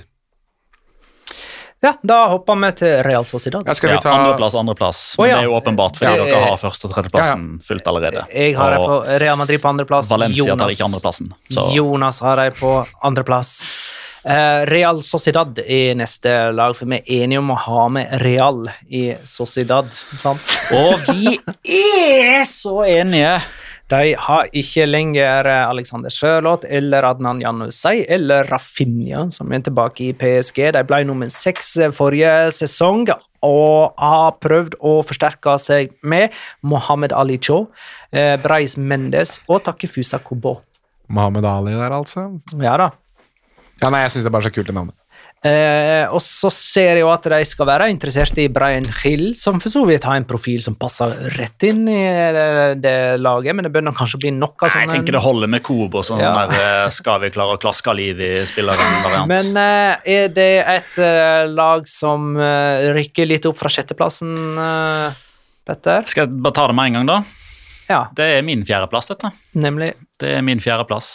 Ja, da hopper vi til Real Sociedad. Ja, skal vi ta... andreplass. Det er jo åpenbart, fordi dere har første- og tredjeplassen fullt allerede. Jeg har det på Real Madrid på andreplass. Valencia tar ikke andreplassen. Så. Jonas har det på andreplass. Real Sociedad er neste lag, for vi er enige om å ha med Real i Sociedad, sant? Og vi er så enige. De har ikke lenger Alexander Sørloth eller Adnan Januzaj eller Rafinha, som er tilbake i PSG. De ble nummer 6 forrige sesong og har prøvd å forsterke seg med Mohamed Ali Cho, Brais Mendes og Takefusa Kubo. Mohamed Ali der, altså? Ja da. Ja, nei, jeg synes det er bare så kult i navnet. Og så ser jeg jo at de skal være interessert i Bryan Gil, som for så vidt har en profil som passer rett inn i det laget, men det bør nok kanskje bli noe sånn. Jeg tenker det holder med Kobo, sånn der skal vi klare å klaske liv i spilleren variant. Men er det et lag som rykker litt opp fra 6. Petter? Skal jeg bare ta det med en gang da? Ja. Det er min 4. plass, dette. Nemlig? Det er min 4. plass.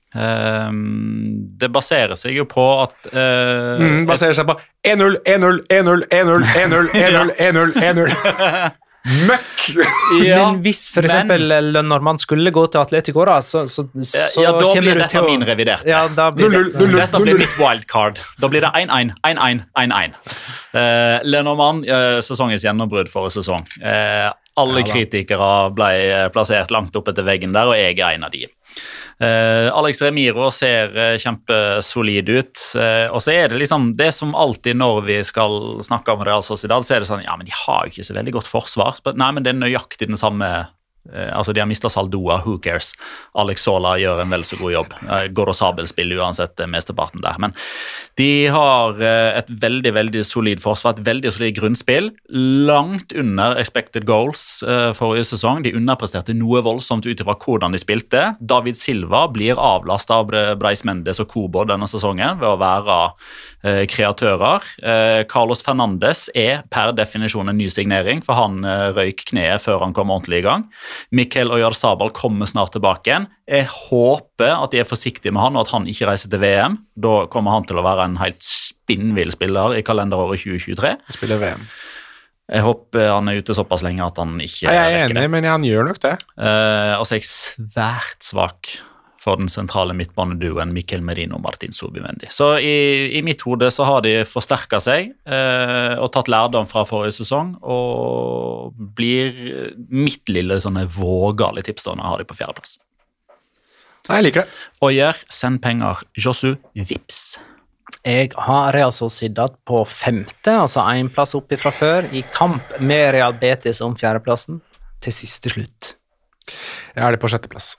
Det baserer seg jo på at baserer seg på 1-0, 1-0, 1-0, 1-0, 1-0, 1-0, 1-0, 1-0 møkk! Men hvis for eksempel Lenormand skulle gå til Atletico da, så da blir dette min revidert. Ja, da blir dette blir mitt wildcard. Da blir det 1-1, 1-1, 1-1. Lenormand, sesongens gjennombrudd forrige sesong. Alle kritikere ble plassert langt opp etter veggen der, og jeg er en av de. Alex Remiro ser kjempesolid ut, og så er det liksom det som alltid når vi skal snakke om Real Sociedad, så er det sånn, ja, men de har jo ikke så veldig godt forsvar. Nei, men det er nøyaktig den samme, altså de har mistet Saldoa, who cares? Alex Sola gjør en vel så god jobb. Goro Sabel spiller uansett mesteparten der, men de har et veldig, veldig solid forsvar, et veldig solid grunnspill, langt under expected goals forrige sesong. De underpresterte noe voldsomt ut ifra hvordan de spilte. David Silva blir avlastet av Brais Mendes og Kubo denne sesongen ved å være kreatører. Carlos Fernandes er per definisjon en ny signering, for han røyk kneet før han kom ordentlig i gang. Mikel Oyarzabal kommer snart tilbake igjen. Jeg håper at de er forsiktige med han, og at han ikke reiser til VM. Da kommer han til å være en helt spinnvill spiller i kalenderåret 2023. Spiller VM. Jeg håper han er ute såpass lenge at han ikke jeg er enig, men han gjør nok det. Og så er jeg svært svak for den sentrale midtbaneduoen Mikel Merino og Martin Zubimendi. Så i mitt hode så har de forsterket seg og tatt lærdom fra forrige sesong, og blir mitt lille sånne vågale tips da når jeg har de på 4. plass. Jeg liker det. Oyer, send penger. Josu, vips. Jeg har Real Sociedad på 5., altså 1 plass opp fra før, i kamp med Real Betis om 4. plassen, til siste slutt. Jeg har det på 6. plass.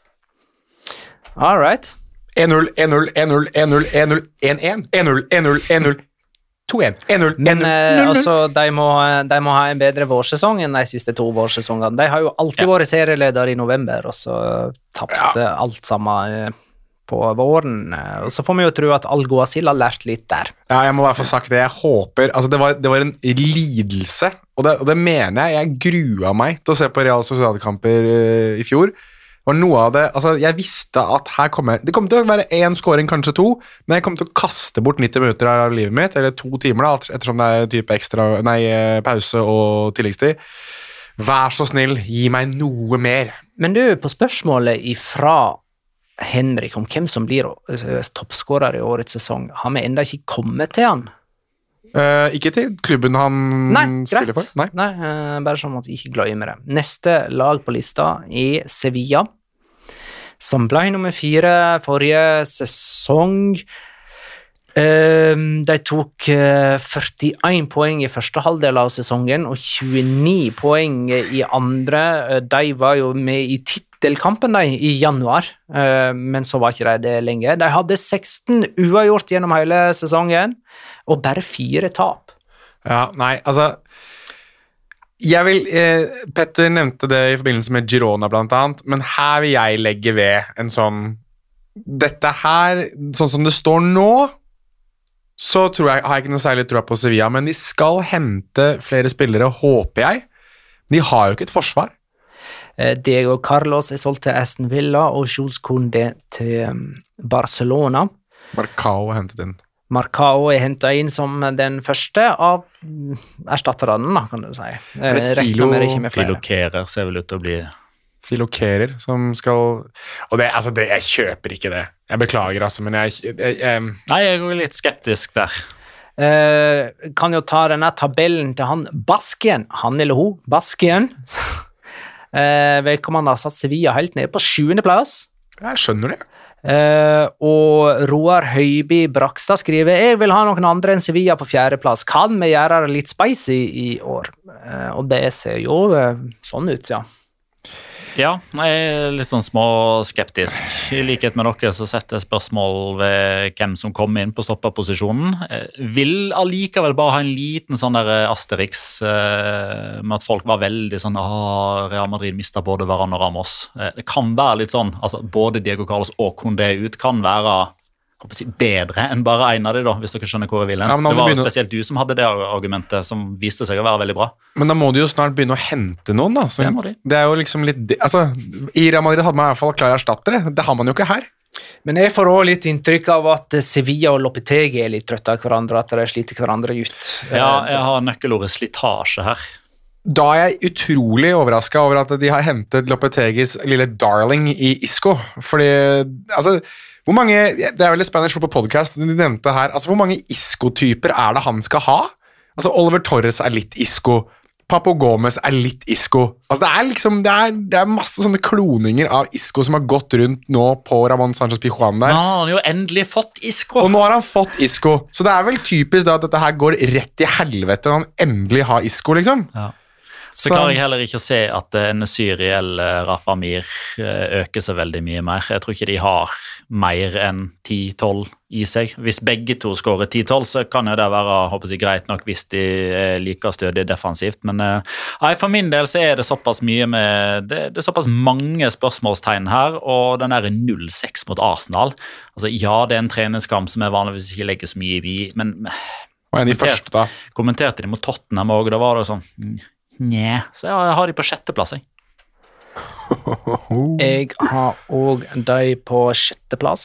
All right. 1-0, 1-0, 1-0, 1-0, 1-0, 1-1, 1-0, 1-0, 1-0, 2-1, 1-0, 1-0. Men altså, de må ha en bedre vårsesong enn de siste 2 vårsesongene. De har jo alltid vært serieleder i november, og så tapt alt sammen på våren. Og så får vi jo tro at Alguacil har lært litt der. Ja, jeg må bare få sagt det. Jeg håper, altså det var en lidelse, og det mener jeg. Jeg grua meg til å se på Real Sociedad-kamper i fjor. Og noe av det, altså jeg visste at det kommer til å være 1 scoring, kanskje 2, men jeg kommer til å kaste bort 90 minutter av livet mitt, eller 2 timer da, ettersom det er type pause og tilleggstid. Vær så snill, gi meg noe mer. Men du, på spørsmålet ifra Henrik om hvem som blir toppskårer i årets sesong, har vi enda ikke kommet til han? Ikke til klubben han spiller for? Nei, bare sånn at jeg ikke glemmer det. Neste lag på lista er Sevilla, som ble nummer 4 forrige sesong. De tok 41 poeng i første halvdel av sesongen og 29 poeng i andre. De var jo med i titelkampen i januar, men så var ikke de det lenge. De hadde 16 uavgjort gjennom hele sesongen og bare 4 tap. Ja, nei, altså Petter nevnte det i forbindelse med Girona blant annet, men her vil jeg legge ved en sånn dette her, sånn som det står nå, så har jeg ikke noe særlig tro på Sevilla, men de skal hente flere spillere, håper jeg. De har jo ikke et forsvar. Diego Carlos er solgt til Aston Villa, og Jules Koundé til Barcelona. Marcao er hentet inn. Marcao er hentet inn som den første av erstatterne, kan du si. Filokerer ser vel ut til å bli... Filokerer, som skal... Og jeg kjøper ikke det. Jeg beklager, altså, men Nei, jeg går litt skeptisk der. Kan jo ta denne tabellen til han Baskien, han eller hun, Baskien. Vedkommende har satt Sevilla helt ned på 7. plass. Jeg skjønner det. Og Roar Høiby Brakstad skriver: jeg vil ha noen andre enn Sevilla på 4. plass. Kan vi gjøre det litt spicy i år? Og det ser jo sånn ut, ja. Ja, jeg er litt sånn småskeptisk. I likhet med dere så setter jeg spørsmål ved hvem som kommer inn på stopperposisjonen. Vil allikevel bare ha en liten sånn der Asterix med at folk var veldig sånn Real Madrid mistet både Varane og Ramos. Det kan være litt sånn, altså både Diego Carlos og Koundé ut kan være bedre enn bare en av de da, hvis dere skjønner hvor jeg vil. Ja, det var jo spesielt du som hadde det argumentet som viste seg å være veldig bra. Men da må de jo snart begynne å hente noen da. Så det er jo liksom litt... Altså, i Real Madrid hadde man i hvert fall klare erstattere. Det har man jo ikke her. Men jeg får også litt inntrykk av at Sevilla og Lopetegi er litt trøtte av hverandre, at de sliter hverandre ut. Ja, jeg har nøkkelordet slitasje her. Da er jeg utrolig overrasket over at de har hentet Lopetegis lille darling i Isco. Fordi, altså... Hvor mange, det er vel Spanish Football Podcast de nevnte her, altså hvor mange Isco-typer er det han skal ha? Altså Oliver Torres er litt Isco, Papo Gomez er litt Isco. Altså det er liksom, det er masse sånne kloninger av Isco som har gått rundt nå på Ramon Sánchez Pizjuán der. Nå har han jo endelig fått Isco. Og nå har han fått Isco, så det er vel typisk da at dette her går rett i helvete når han endelig har Isco, liksom. Ja. Så klarer jeg heller ikke å se at Nesyri eller Rafa Mir øker så veldig mye mer. Jeg tror ikke de har mer enn 10-12 i seg. Hvis begge to skårer 10-12, så kan jo det være håper jeg, greit nok hvis de er like stødige defensivt. Men for min del så er det såpass mye med det er såpass mange spørsmålstegn her, og den der 0-6 mot Arsenal. Altså, ja, det er en treningskamp som jeg vanligvis ikke legger så mye i, men kommenterte de mot Tottenham også, da var det sånn... Nei, så jeg har de på 6. plass, jeg. Jeg har også de på 6. plass.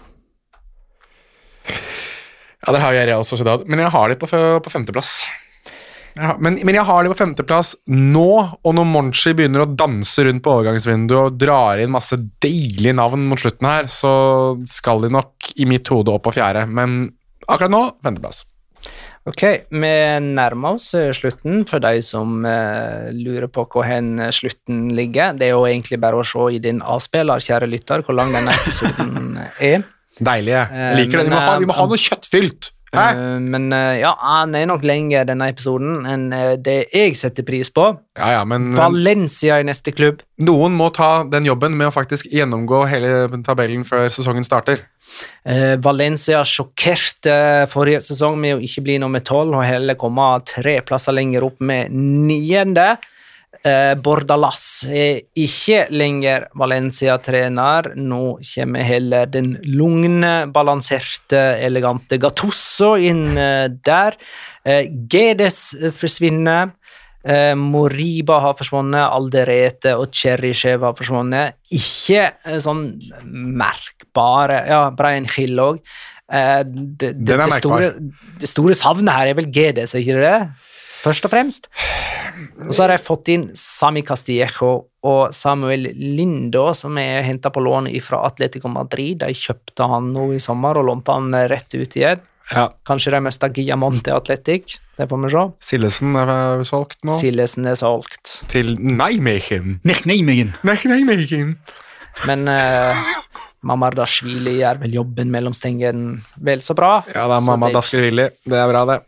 Ja, der har jeg Real Sociedad, men jeg har de på 5. plass. Men jeg har de på 5. plass nå, og når Monchi begynner å danse rundt på overgangsvinduet og drar inn masse deilige navn mot slutten her, så skal de nok i mitt hode opp på 4. Men akkurat nå, 5. plass. Ok, vi nærmer oss slutten for de som lurer på hvor slutten ligger. Det er jo egentlig bare å se i din avspiller, kjære lytter, hvor lang denne episoden er. Deilig, jeg liker det. Vi må ha noe kjøttfylt. Men ja, han er nok lenger denne episoden enn det jeg setter pris på. Men Valencia i neste klubb. Noen må ta den jobben med å faktisk gjennomgå hele tabellen før sesongen starter. Valencia sjokkerte forrige sesong med å ikke bli nummer 12 og heller komme 3 plasser lenger opp med 9. Bordalas er ikke lenger Valencia-trener. Nå kommer heller den lugne, balanserte, elegante Gattuso inn der. Guedes forsvinner. Moriba har forsvunnet, Alderete og Cheryshev har forsvunnet. Ikke sånn merkbare, Brian Hill også. Det store savnet her er vel Guedes, ikke det? først og fremst. Og så har jeg fått inn Sami Castillejo og Samuel Lindo, som er hentet på lån fra Atletico Madrid. De kjøpte han nå i sommer og lånte han rett ut igjen. Ja. Kanskje de møtte Guillamon til Atletic, det får vi se. Sillesen solgt nå. Sillesen solgt. Til Nijmegen. Nijmegen. Men Mamardashvili gjør vel jobben mellom stengene vel så bra. Ja, det Mamma Daskevili. Det bra, det.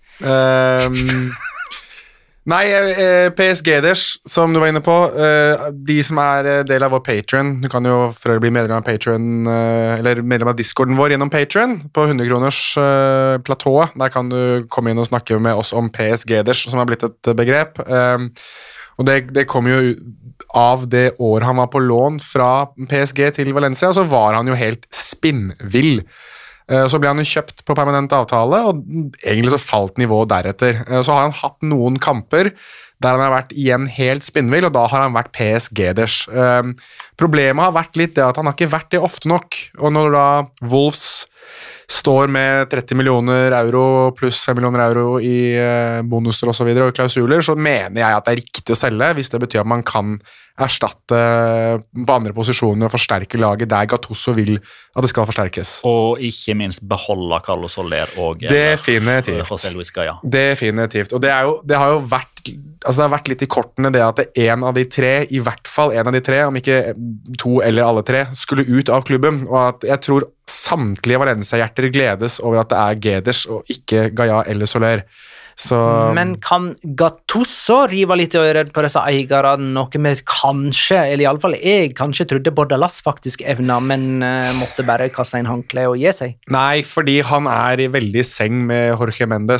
Nei, PSG-ders, som du var inne på, de som del av vår Patreon, du kan jo for å bli medlem av Patreon, eller medlem av Discorden vår gjennom Patreon, på 100 kroners platå, der kan du komme inn og snakke med oss om PSG-ders, som har blitt et begrep, og det kom jo av det året han var på lån fra PSG til Valencia, så var han jo helt spinnvill. Så ble han jo kjøpt på permanent avtale, og egentlig så falt nivået deretter. Så har han hatt noen kamper der han har vært igjen helt spinnvill, og da har han vært PSG-ders. Problemet har vært litt det at han har ikke vært det ofte nok, og når da Wolves står med 30 millioner euro pluss 5 millioner euro i bonuser og så videre, og klausuler, så mener jeg at det riktig å selge, hvis det betyr at man kan erstatte på andre posisjoner og forsterke laget der Gattuso vil at det skal forsterkes. Og ikke minst beholde Carlos Soler og José Luis Gaya. Definitivt. Og det har jo vært, altså det har vært litt i kortene det at en av de tre, i hvert fall en av de tre, om ikke to eller alle tre, skulle ut av klubben, og at jeg tror samtlige Valencia-hjerter gledes over at det Guedes og ikke Gaya eller Soler. Så, men kan Gattuso rive litt i øret på disse eierne, noe med kanskje, eller i alle fall jeg kanskje trodde Bordalas faktisk evna, men måtte bare kaste inn håndkle og gi seg? Nei, fordi han i veldig seng med Jorge Mendes,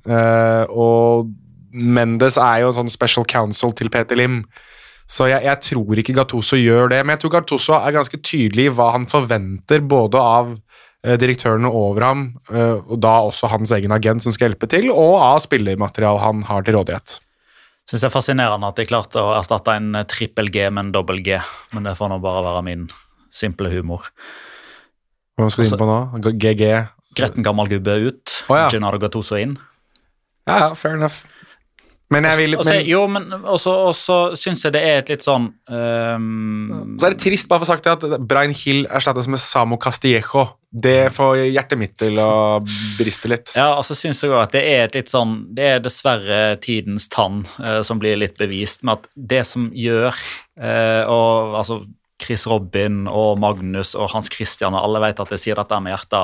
og Mendes jo en sånn special counsel til Peter Lim, så jeg tror ikke Gattuso gjør det, men jeg tror Gattuso ganske tydelig i hva han forventer både av direktørene over ham, og da også hans egen agent som skal hjelpe til, og av spillermaterial han har til rådighet. Jeg synes det fascinerende at de klarte å erstatte en trippel G med en dobbel G, men det får nå bare være min simple humor. Hva skal du inn på nå? GG? Gretten gammel gubbe ut, Gennaro Gattuso inn. Ja, fair enough. Men jeg vil... Men også synes jeg det et litt sånn... Så det trist bare for sagt at Bryan Hill erstattes med Samu Castillejo. Det får hjertet mitt til å briste litt. Ja, og så synes jeg også at det et litt sånn... Det dessverre tidens tann som blir litt bevist med at det som gjør... og altså... Chris Robin og Magnus og Hans Christian, alle vet at jeg sier dette med hjerte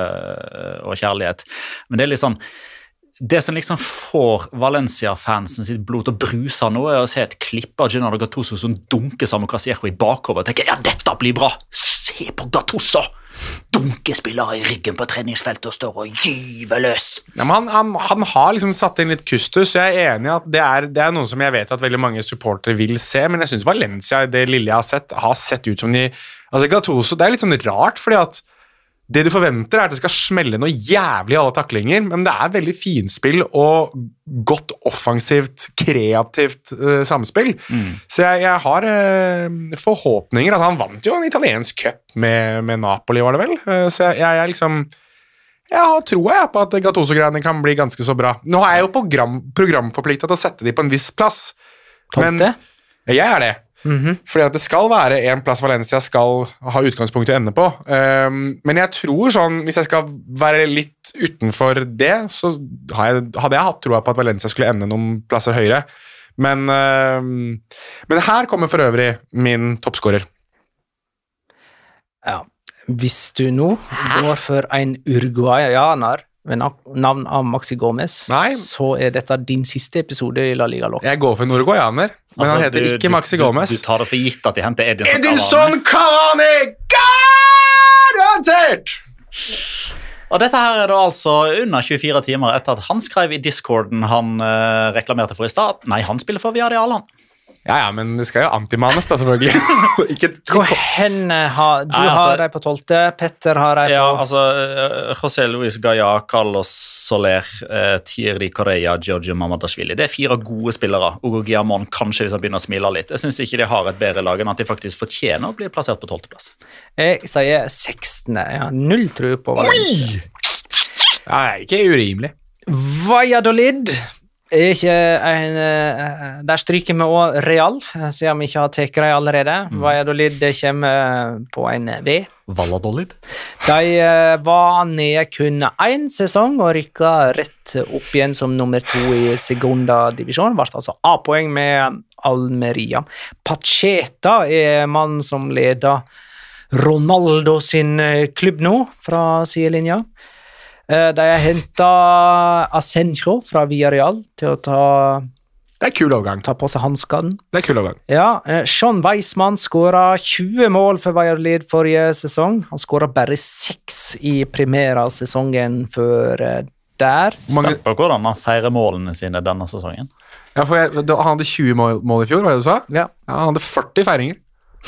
og kjærlighet. Men det litt sånn... Det som liksom får Valencia-fansen sitt blod til å bruse nå, å se et klipp av Gennaro Gattuso som dunker Samu Castillejo i bakover og tenker, ja, dette blir bra, se på Gattuso, dunkespillere i ryggen på treningsfeltet og står og gyver løs. Ja, men han har liksom satt inn litt kustus, så jeg enig i at det noe som jeg vet at veldig mange supportere vil se, men jeg synes Valencia, det lille jeg har sett ut som de, altså Gattuso, det litt sånn rart, fordi at det du forventer at det skal smelle noe jævlig i alle taklinger, men det veldig finspill og godt offensivt, kreativt samspill. Så jeg har forhåpninger. Altså, han vant jo en italiensk cup med Napoli, var det vel? Så jeg liksom... Jeg har troa på at Gattuso-greiene kan bli ganske så bra. Nå jeg jo programforpliktet til å sette de på en viss plass. Men jeg det. Fordi at det skal være en plass Valencia skal ha utgangspunkt til å ende på, men jeg tror sånn, hvis jeg skal være litt utenfor det, så hadde jeg hatt troa på at Valencia skulle ende noen plasser høyere, men her kommer for øvrig min toppskårer. Ja, hvis du nå går for en uruguayaner ved navn av Maxi Gomez, så dette din siste episode i La Liga Lock. Jeg går for en uruguayaner, men han heter ikke Maxi Gomez. Du tar det for gitt at de henter Edinson Cavani! Garantert! Og dette her da altså under 24 timer etter at han skrev i Discorden han reklamerte for i stad. Nei, han spiller for Villarreal, han. Ja, men det skal jo antimanes da, selvfølgelig. Hvor henne har... Du har deg på 12. Petter har deg på... Ja, altså, José Luis Gaya, Carlos Soler, Thierry Correa, Giorgio Mamardashvili. Det 4 gode spillere. Hugo Guillamon, kanskje hvis han begynner å smile litt. Jeg synes ikke de har et bedre lag enn at de faktisk fortjener å bli plassert på 12. plass. Jeg sier 16. Jeg har 0 tro på Valencia. Ja, ikke urimelig. Valladolid... Ikke der stryker vi også Real, siden vi ikke har tatt dem allerede. Valladolid kommer på en V. Valladolid. De var nede kun 1 sesong og rykket rett opp igjen som nummer 2 i segunda divisjon. Ble altså A-poeng med Almeria. Pacheta mannen som leder Ronaldo sin klubb nå fra sidelinja. De har hentet Asenjo fra Villarreal til å Det kul overgang. ta på seg handskaden. Det kul overgang. Ja, Sean Weissmann skåret 20 mål for Valladolid forrige sesong. Han skåret bare 6 i primæra-sesongen før der. Spent på hvordan han feirer målene sine denne sesongen. Ja, for han hadde 20 mål i fjor, var det du sa? Ja. Han hadde 40 feiringer.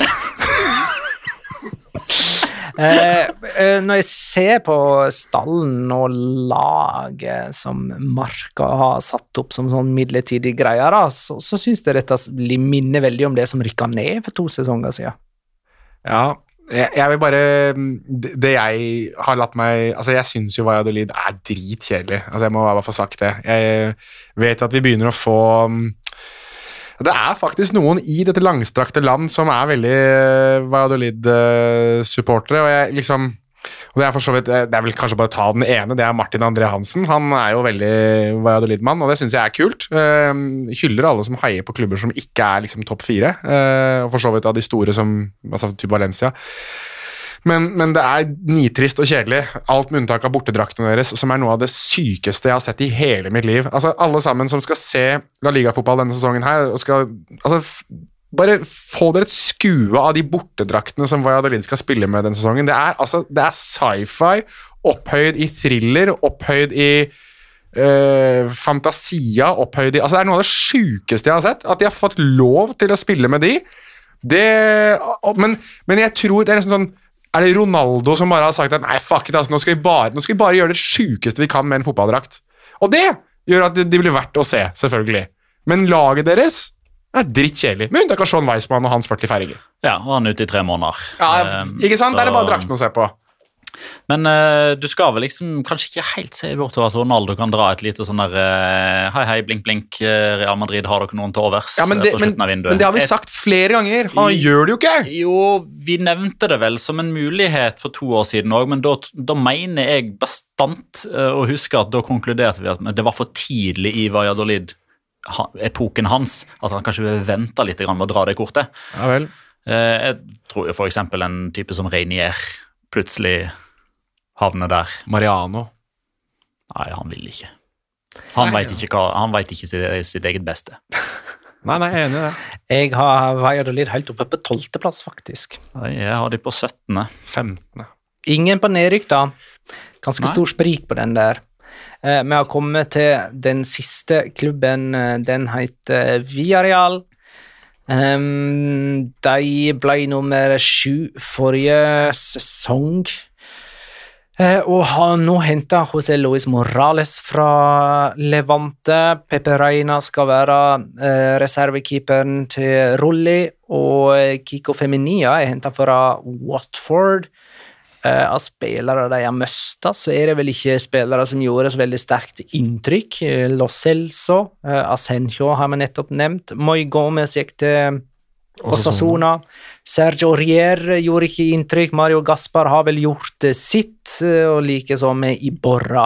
Når jeg ser på stallen og laget som Marka har satt opp som sånn midlertidig greier, da, så synes jeg dette minner veldig om det som rykket ned for 2 sesonger siden. Ja, jeg vil bare det jeg har latt meg altså jeg synes jo Valladolid dritkjedelig, altså jeg må bare få sagt det. Jeg vet at vi begynner å få det faktisk noen i dette langstrakte land som veldig Valladolid-supportere, og jeg liksom og det for så vidt, det vel kanskje bare ta den ene, det Martin André Hansen. Han jo veldig Valladolid-mann, og det synes jeg kult. Hyller alle som heier på klubber som ikke liksom topp 4, og for så vidt av de store som altså typ Valencia. Men det nitrist og kjedelig, alt med unntak av bortedraktene deres, som noe av det sykeste jeg har sett i hele mitt liv. Altså, alle sammen som skal se La Liga-fotball denne sesongen her, og skal bare få dere et skue av de bortedraktene som Valladolid skal spille med denne sesongen. Det er sci-fi, opphøyd i thriller, opphøyd i fantasia, opphøyd i altså, det noe av det sykeste jeg har sett, at de har fått lov til å spille med de. Men jeg tror det nesten sånn det Ronaldo som bare har sagt at nei, fuck it, altså, nå skal vi bare gjøre det sykeste vi kan med en fotballdrakt. Og det gjør at de blir verdt å se, selvfølgelig. Men laget deres drittkjedelig. Men unntak av Sean Weissmann og hans 40 feiringer. Ja, og han ute i 3 måneder. Ja, ikke sant? Det bare drakten å se på. Men du skal vel liksom kanskje ikke helt se bort til at Ronaldo kan dra et lite sånn der hei, blink, blink, Real Madrid, har dere noen til overs på slutten av vinduet? Men det har vi sagt flere ganger. Han gjør det jo ikke! Jo, vi nevnte det vel som en mulighet for 2 år siden også, men da mener jeg bastant å huske at da konkluderte vi at det var for tidlig i Valladolid-epoken hans, at han kanskje vil vente litt med å dra det kortet. Ja vel. Jeg tror jo for eksempel en type som Reinier plutselig havner der. Mariano. Nei, han vil ikke. Han vet ikke sitt eget beste. Nei, jeg er enig i det. Jeg har Valladolid helt oppe på 12. plass, faktisk. Jeg har de på 17. 15. Ingen på nedrykk, da. Ganske stor sprik på den der. Vi har kommet til den siste klubben. Den heter Villarreal. De ble nummer 7 forrige sesong, og har nå hentet José Luis Morales fra Levante. Pepe Reina skal være reservekeeperen til Rulli, og Kiko Feminia hentet fra Watford. Av spillere de har møstet, så det vel ikke spillere som gjorde så veldig sterkt inntrykk. Lo Celso, Asenjo har vi nettopp nevnt. Moi Gomez gikk til Osasuna. Sergio Aurier gjorde ikke inntrykk. Mario Gaspar har vel gjort sitt, og like så med Iborra.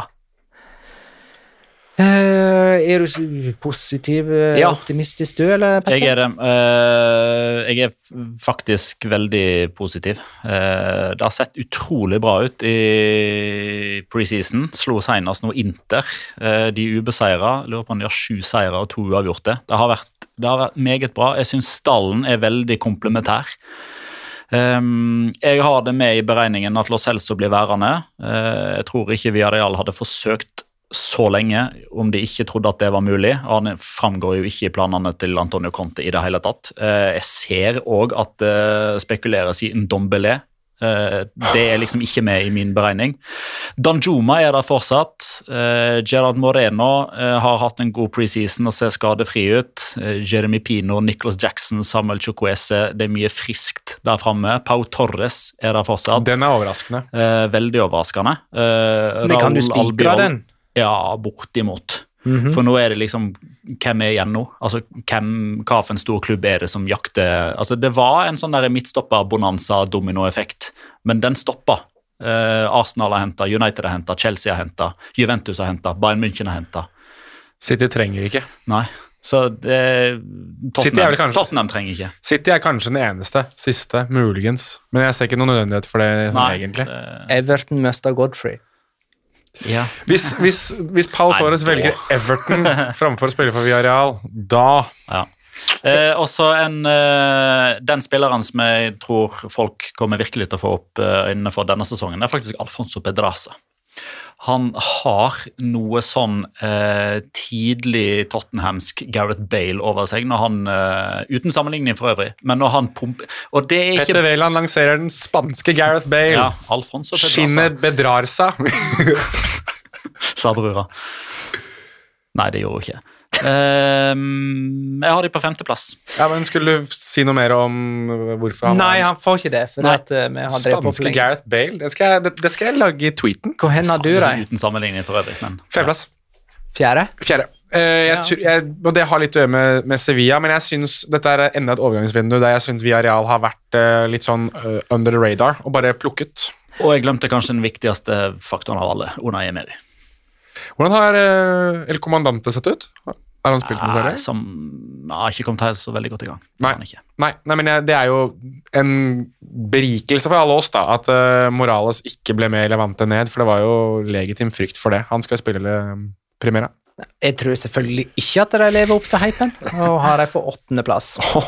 Er du positiv, optimistisk du, eller Petter? Jeg det. Jeg faktisk veldig positiv. Det har sett utrolig bra ut i preseason. Slo senest nå Inter. De ubeseiret. Lurer på om de har 7 seire og 2 uavgjorte. Det har vært meget bra. Jeg synes stallen veldig komplementær. Jeg har det med i beregningen at Lo Celso blir værende. Jeg tror ikke Villarreal hadde forsøkt så lenge om de ikke trodde at det var mulig. Han framgår jo ikke i planene til Antonio Conte i det hele tatt. Jeg ser også at det spekuleres i Ndombele. Det liksom ikke med i min beregning. Danjuma der fortsatt. Gerard Moreno har hatt en god preseason og ser skadefri ut. Jeremy Pino, Nicholas Jackson, Samuel Chukwueze, det mye friskt der fremme. Pau Torres der fortsatt. Den overraskende. Veldig overraskende. Men kan du spikre den? Ja, bortimot. For nå er det liksom, hvem er igjen nå? Altså, hva for en stor klubb er det som jakter? Altså, det var en sånn der midtstopper-bonanza-dominoeffekt, men den stoppa. Arsenal har hentet, United har hentet, Chelsea har hentet, Juventus har hentet, Bayern München har hentet. City trenger ikke. Nei, så Tottenham trenger ikke. City kanskje den eneste, siste, muligens. Men jeg ser ikke noen nødvendighet for det egentlig. Everton møter Godfrey. Ja. Hvis Paul Torres velger Everton framfor å spille for Villarreal, da og så den spilleren som jeg tror folk kommer virkelig til å få opp øynene for denne sesongen, er faktisk Alfonso Pedraza. Han har noe sånn tidlig Tottenhamsk Gareth Bale over seg, når han, uten sammenligning for øvrig, men når han pumper, og det er ikke... Petter Wæland lanserer den spanske Gareth Bale. Ja, Alfonso Pedraza. Skinnet bedrar seg. Sa brura. Nei, det gjorde hun ikke. Jeg har de på 5. plass. Ja, men skulle du si noe mer om hvorfor han... Nei, han får ikke det, for at vi har spanske Gareth Bale, det skal jeg lage i tweeten. Hvor hen har du deg? Uten sammenligning for øvrig, men... 4. plass. 4. Og det har litt å gjøre med Sevilla, men jeg synes dette er enda et overgangsvindu der jeg synes Villarreal har vært litt sånn under the radar og bare plukket. Og jeg glemte kanskje den viktigste faktoren av alle, Unai Emery. Hvordan har El Comandante sett ut? Har han spilt med Serie? Har ikke kommet her så veldig godt i gang. Nei, men det er jo en berikelse for alle oss da, at Morales ikke ble med Levante ned, for det var jo legitim frykt for det. Han skal spille Primera. Jeg tror selvfølgelig ikke at de lever opp til hypen, og har de på 8. plass.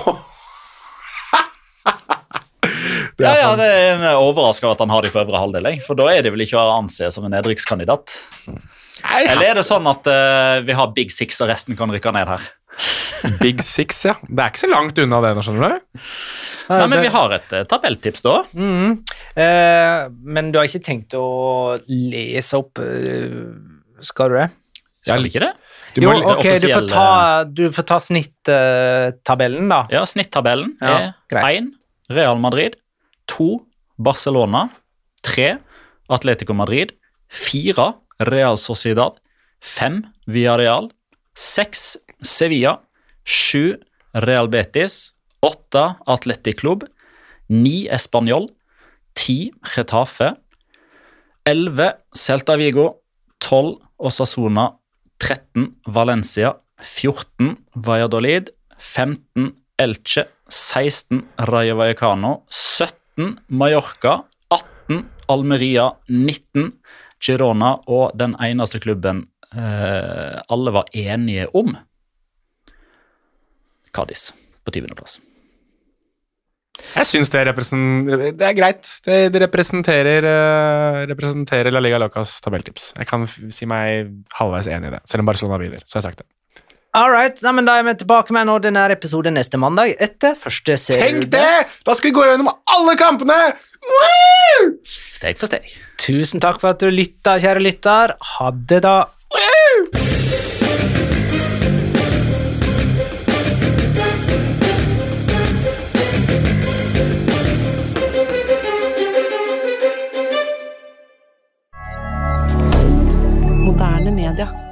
Det er en overraskelse at han har de på øvre halvdel, for da er det vel ikke å anse som en nedrykkskandidat. Eller er det sånn at vi har Big Six og resten kan rykke ned her? Big Six, ja. Det er ikke så langt unna det nå, skjønner du? Nei, men vi har et tabelltips da. Men du har ikke tenkt å lese opp, skal du det? Skal vi ikke det? Du får ta snitt-tabellen da. Ja, snitt-tabellen er 1 Real Madrid, 2 Barcelona, 3 Atletico Madrid, 4 Real Sociedad, 5 Villarreal, 6 Sevilla, 7 Real Betis, 8 Athletic Club, 9 Espanyol, 10 Getafe, 11 Celta Vigo, 12 Osasuna, 13 Valencia, 14 Valladolid, 15 Elche, 16 Rayo Vallecano, 17 Mallorca, 18 Almeria, 19 Girona og den eneste klubben alle var enige om, Cadiz på 20. plass. Jeg synes det er greit. Det representerer La Liga Locas tabelltips. Jeg kan si meg halvveis enig i det, selv om Barcelona videre, så har jeg sagt det. Alright, da er vi tilbake med en ordinær episode neste mandag etter første serie. Tenk det! Da skal vi gå gjennom alle kampene! Woo! Steg for steg. Tusen takk for at du lyttet, kjære lytter. Ha det da. Woo! Moderne media.